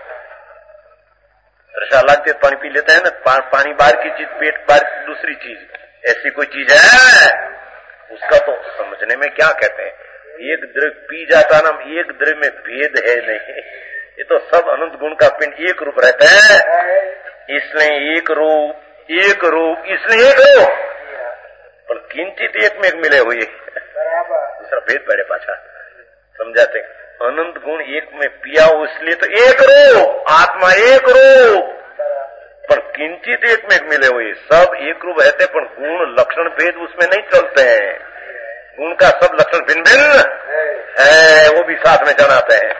तृषा लगती है पानी पी लेते हैं ना। पा, पानी बाहर की चीज, पेट बाहर की दूसरी चीज, ऐसी कोई चीज है उसका तो समझने में क्या कहते हैं। एक द्रव्य पी जाता ना, एक द्रव्य में भेद है नहीं, ये तो सब अनंत गुण का पिंड एक रूप रहता है। इसलिए एक रूप एक रूप इसलिए एक रूप पर किंचित एक में एक मिले हुए दूसरा भेद पड़े पाछा समझाते। अनंत गुण एक में पिया हो इसलिए तो एक रूप, आत्मा एक रूप पर किंचित एक में एक मिले हुए सब एक रूप रहते, पर गुण लक्षण भेद उसमें नहीं चलते हैं। गुण का सब लक्षण भिन्न भिन्न है, वो भी साथ में जनाते हैं।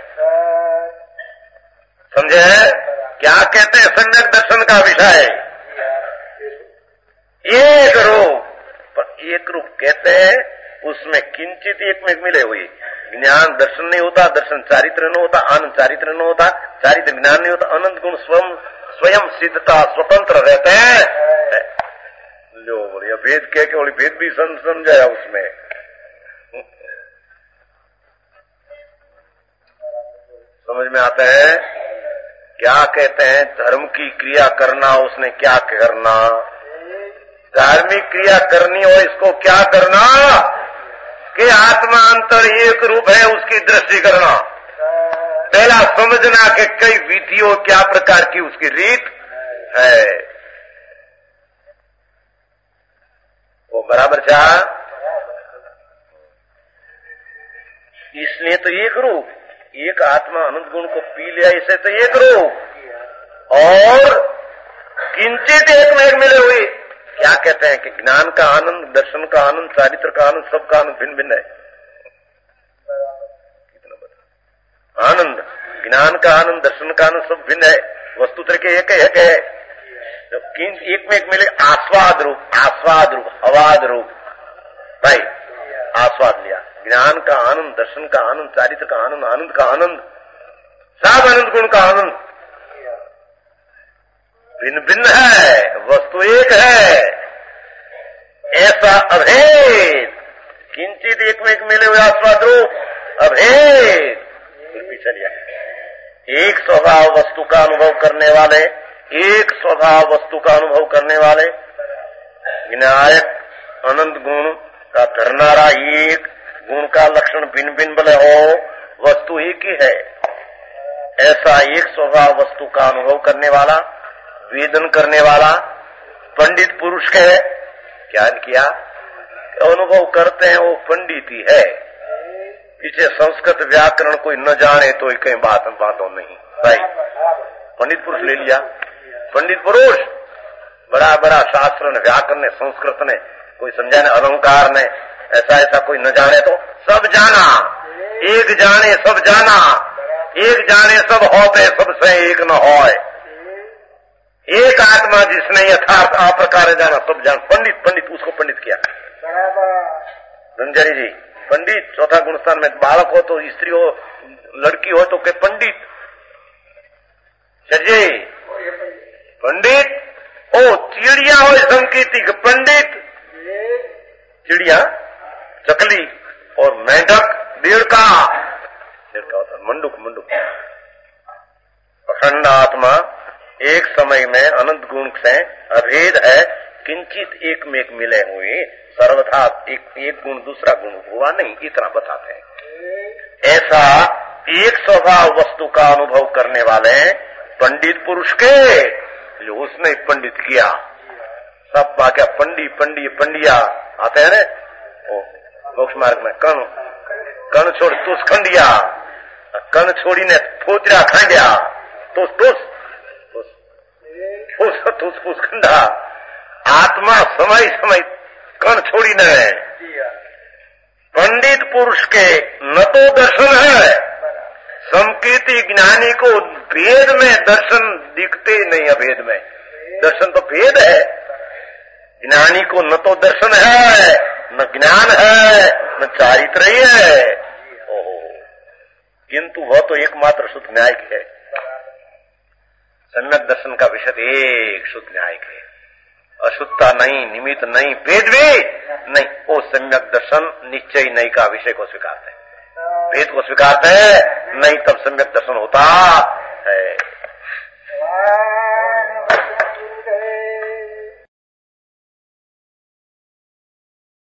समझे? क्या कहते हैं सम्यक दर्शन का विषय? एक रूप, पर एक रूप कहते हैं उसमें किंचित एक में एक मिले हुए। ज्ञान दर्शन नहीं होता, दर्शन चारित्र नहीं होता, आनंद चारित्र नहीं होता, चारित्र ज्ञान नहीं होता। अनंत गुण स्वयं स्वयं सिद्धता स्वतंत्र रहते हैं। लो बोलिए भेद कह के बोली भेद भी समझाया उसमें। समझ में आता है क्या कहते हैं? धर्म की क्रिया करना, उसने क्या करना? धार्मिक क्रिया करनी हो, इसको क्या करना कि आत्मा अंतर एक रूप है, उसकी दृष्टि करना। पहला समझना कि कई विधियों क्या प्रकार की उसकी रीत है, वो बराबर था। इसलिए तो एक रूप, एक आत्मा अनंत गुण को पी लिया, इसे तो एक रूप और किंचित एक में एक मिले हुए। क्या कहते हैं कि ज्ञान का आनंद, दर्शन का आनंद, चारित्र का आनंद, सबका आनंद भिन्न भिन्न है। कितना बता आनंद, ज्ञान का आनंद, दर्शन का आनंद सब भिन्न है, वस्तु तरह के एक एक है। जब एक में एक मिले आस्वाद रूप, आस्वाद रूप, अवाद रूप, भाई आस्वाद लिया। ज्ञान का आनंद, दर्शन का आनंद, चारित्र का आनंद, आनंद का आनंद, सब अनंत गुण का आनंद भिन्न भिन्न है, वस्तु एक है। ऐसा अभेद किंचित एक में एक मिले हुए आस्वाद रूप अभेद चलिए। एक स्वभाव वस्तु का अनुभव करने वाले, एक स्वभाव वस्तु का अनुभव करने वाले विनायक अनंत गुण का धरनारा, एक गुण का लक्षण भिन्न भिन्न भले हो, वस्तु एक ही है। ऐसा एक स्वभाव वस्तु का अनुभव करने वाला, वेदन करने वाला पंडित पुरुष के क्या किया अनुभव करते हैं, वो पंडित ही है। पीछे संस्कृत व्याकरण कोई न जाने तो कहीं बात बातों नहीं भाई, पंडित पुरुष ले लिया। पंडित पुरुष बड़ा बड़ा शास्त्र ने, व्याकरण ने, संस्कृत ने, कोई समझा ने, अलंकार ने, ऐसा ऐसा कोई न जाने तो सब जाना। एक जाने सब जाना, एक जाने सब होते, सबसे एक न होए। एक आत्मा जिसने यथार्थ आ प्रकार जाना सब जान। पंडित पंडित उसको पंडित किया। रंजरी जी पंडित चौथा गुणस्थान में, बालक हो तो स्त्री हो, लड़की हो तो के पंडित चलिए पंडित। ओ चिड़िया हो संकेती के पंडित, चिड़िया चकली और मेंढक डेढ़का, डेढ़का होता मंडुक, मंडुक। अखंड आत्मा एक समय में अनंत गुण से अभेद है, किंचित एक में एक मिले हुए, सर्वथा एक एक गुण दूसरा गुण हुआ नहीं, इतना बताते हैं। ऐसा एक स्वभाव वस्तु का अनुभव करने वाले पंडित पुरुष के, जो उसने पंडित किया। सब बाकी पंडी पंडी पंडिया आते हैं ना मोक्ष मार्ग में। कण कण छोड़ तुस खंडिया, कण छोड़ी ने फोतरा खंडिया, तुस तुस तुस फूस खंडा। आत्मा समय समय कण छोड़ी न है। पंडित पुरुष के न तो दर्शन है, संकीर्ति ज्ञानी को भेद में दर्शन दिखते नहीं। अभेद में दर्शन तो भेद है, ज्ञानी को न तो दर्शन है, न ज्ञान है, न चारित्र ही है। ओहो, किंतु वह तो एकमात्र शुद्ध न्यायिक है। सम्यक दर्शन का विषय एक शुद्ध न्यायिक है। अशुद्धता नहीं, निमित्त नहीं, भेद भी नहीं, वो सम्यक दर्शन निश्चय नहीं का विषय को स्वीकारते हैं। भेद को स्वीकारते हैं नहीं, तब सम्यक दर्शन होता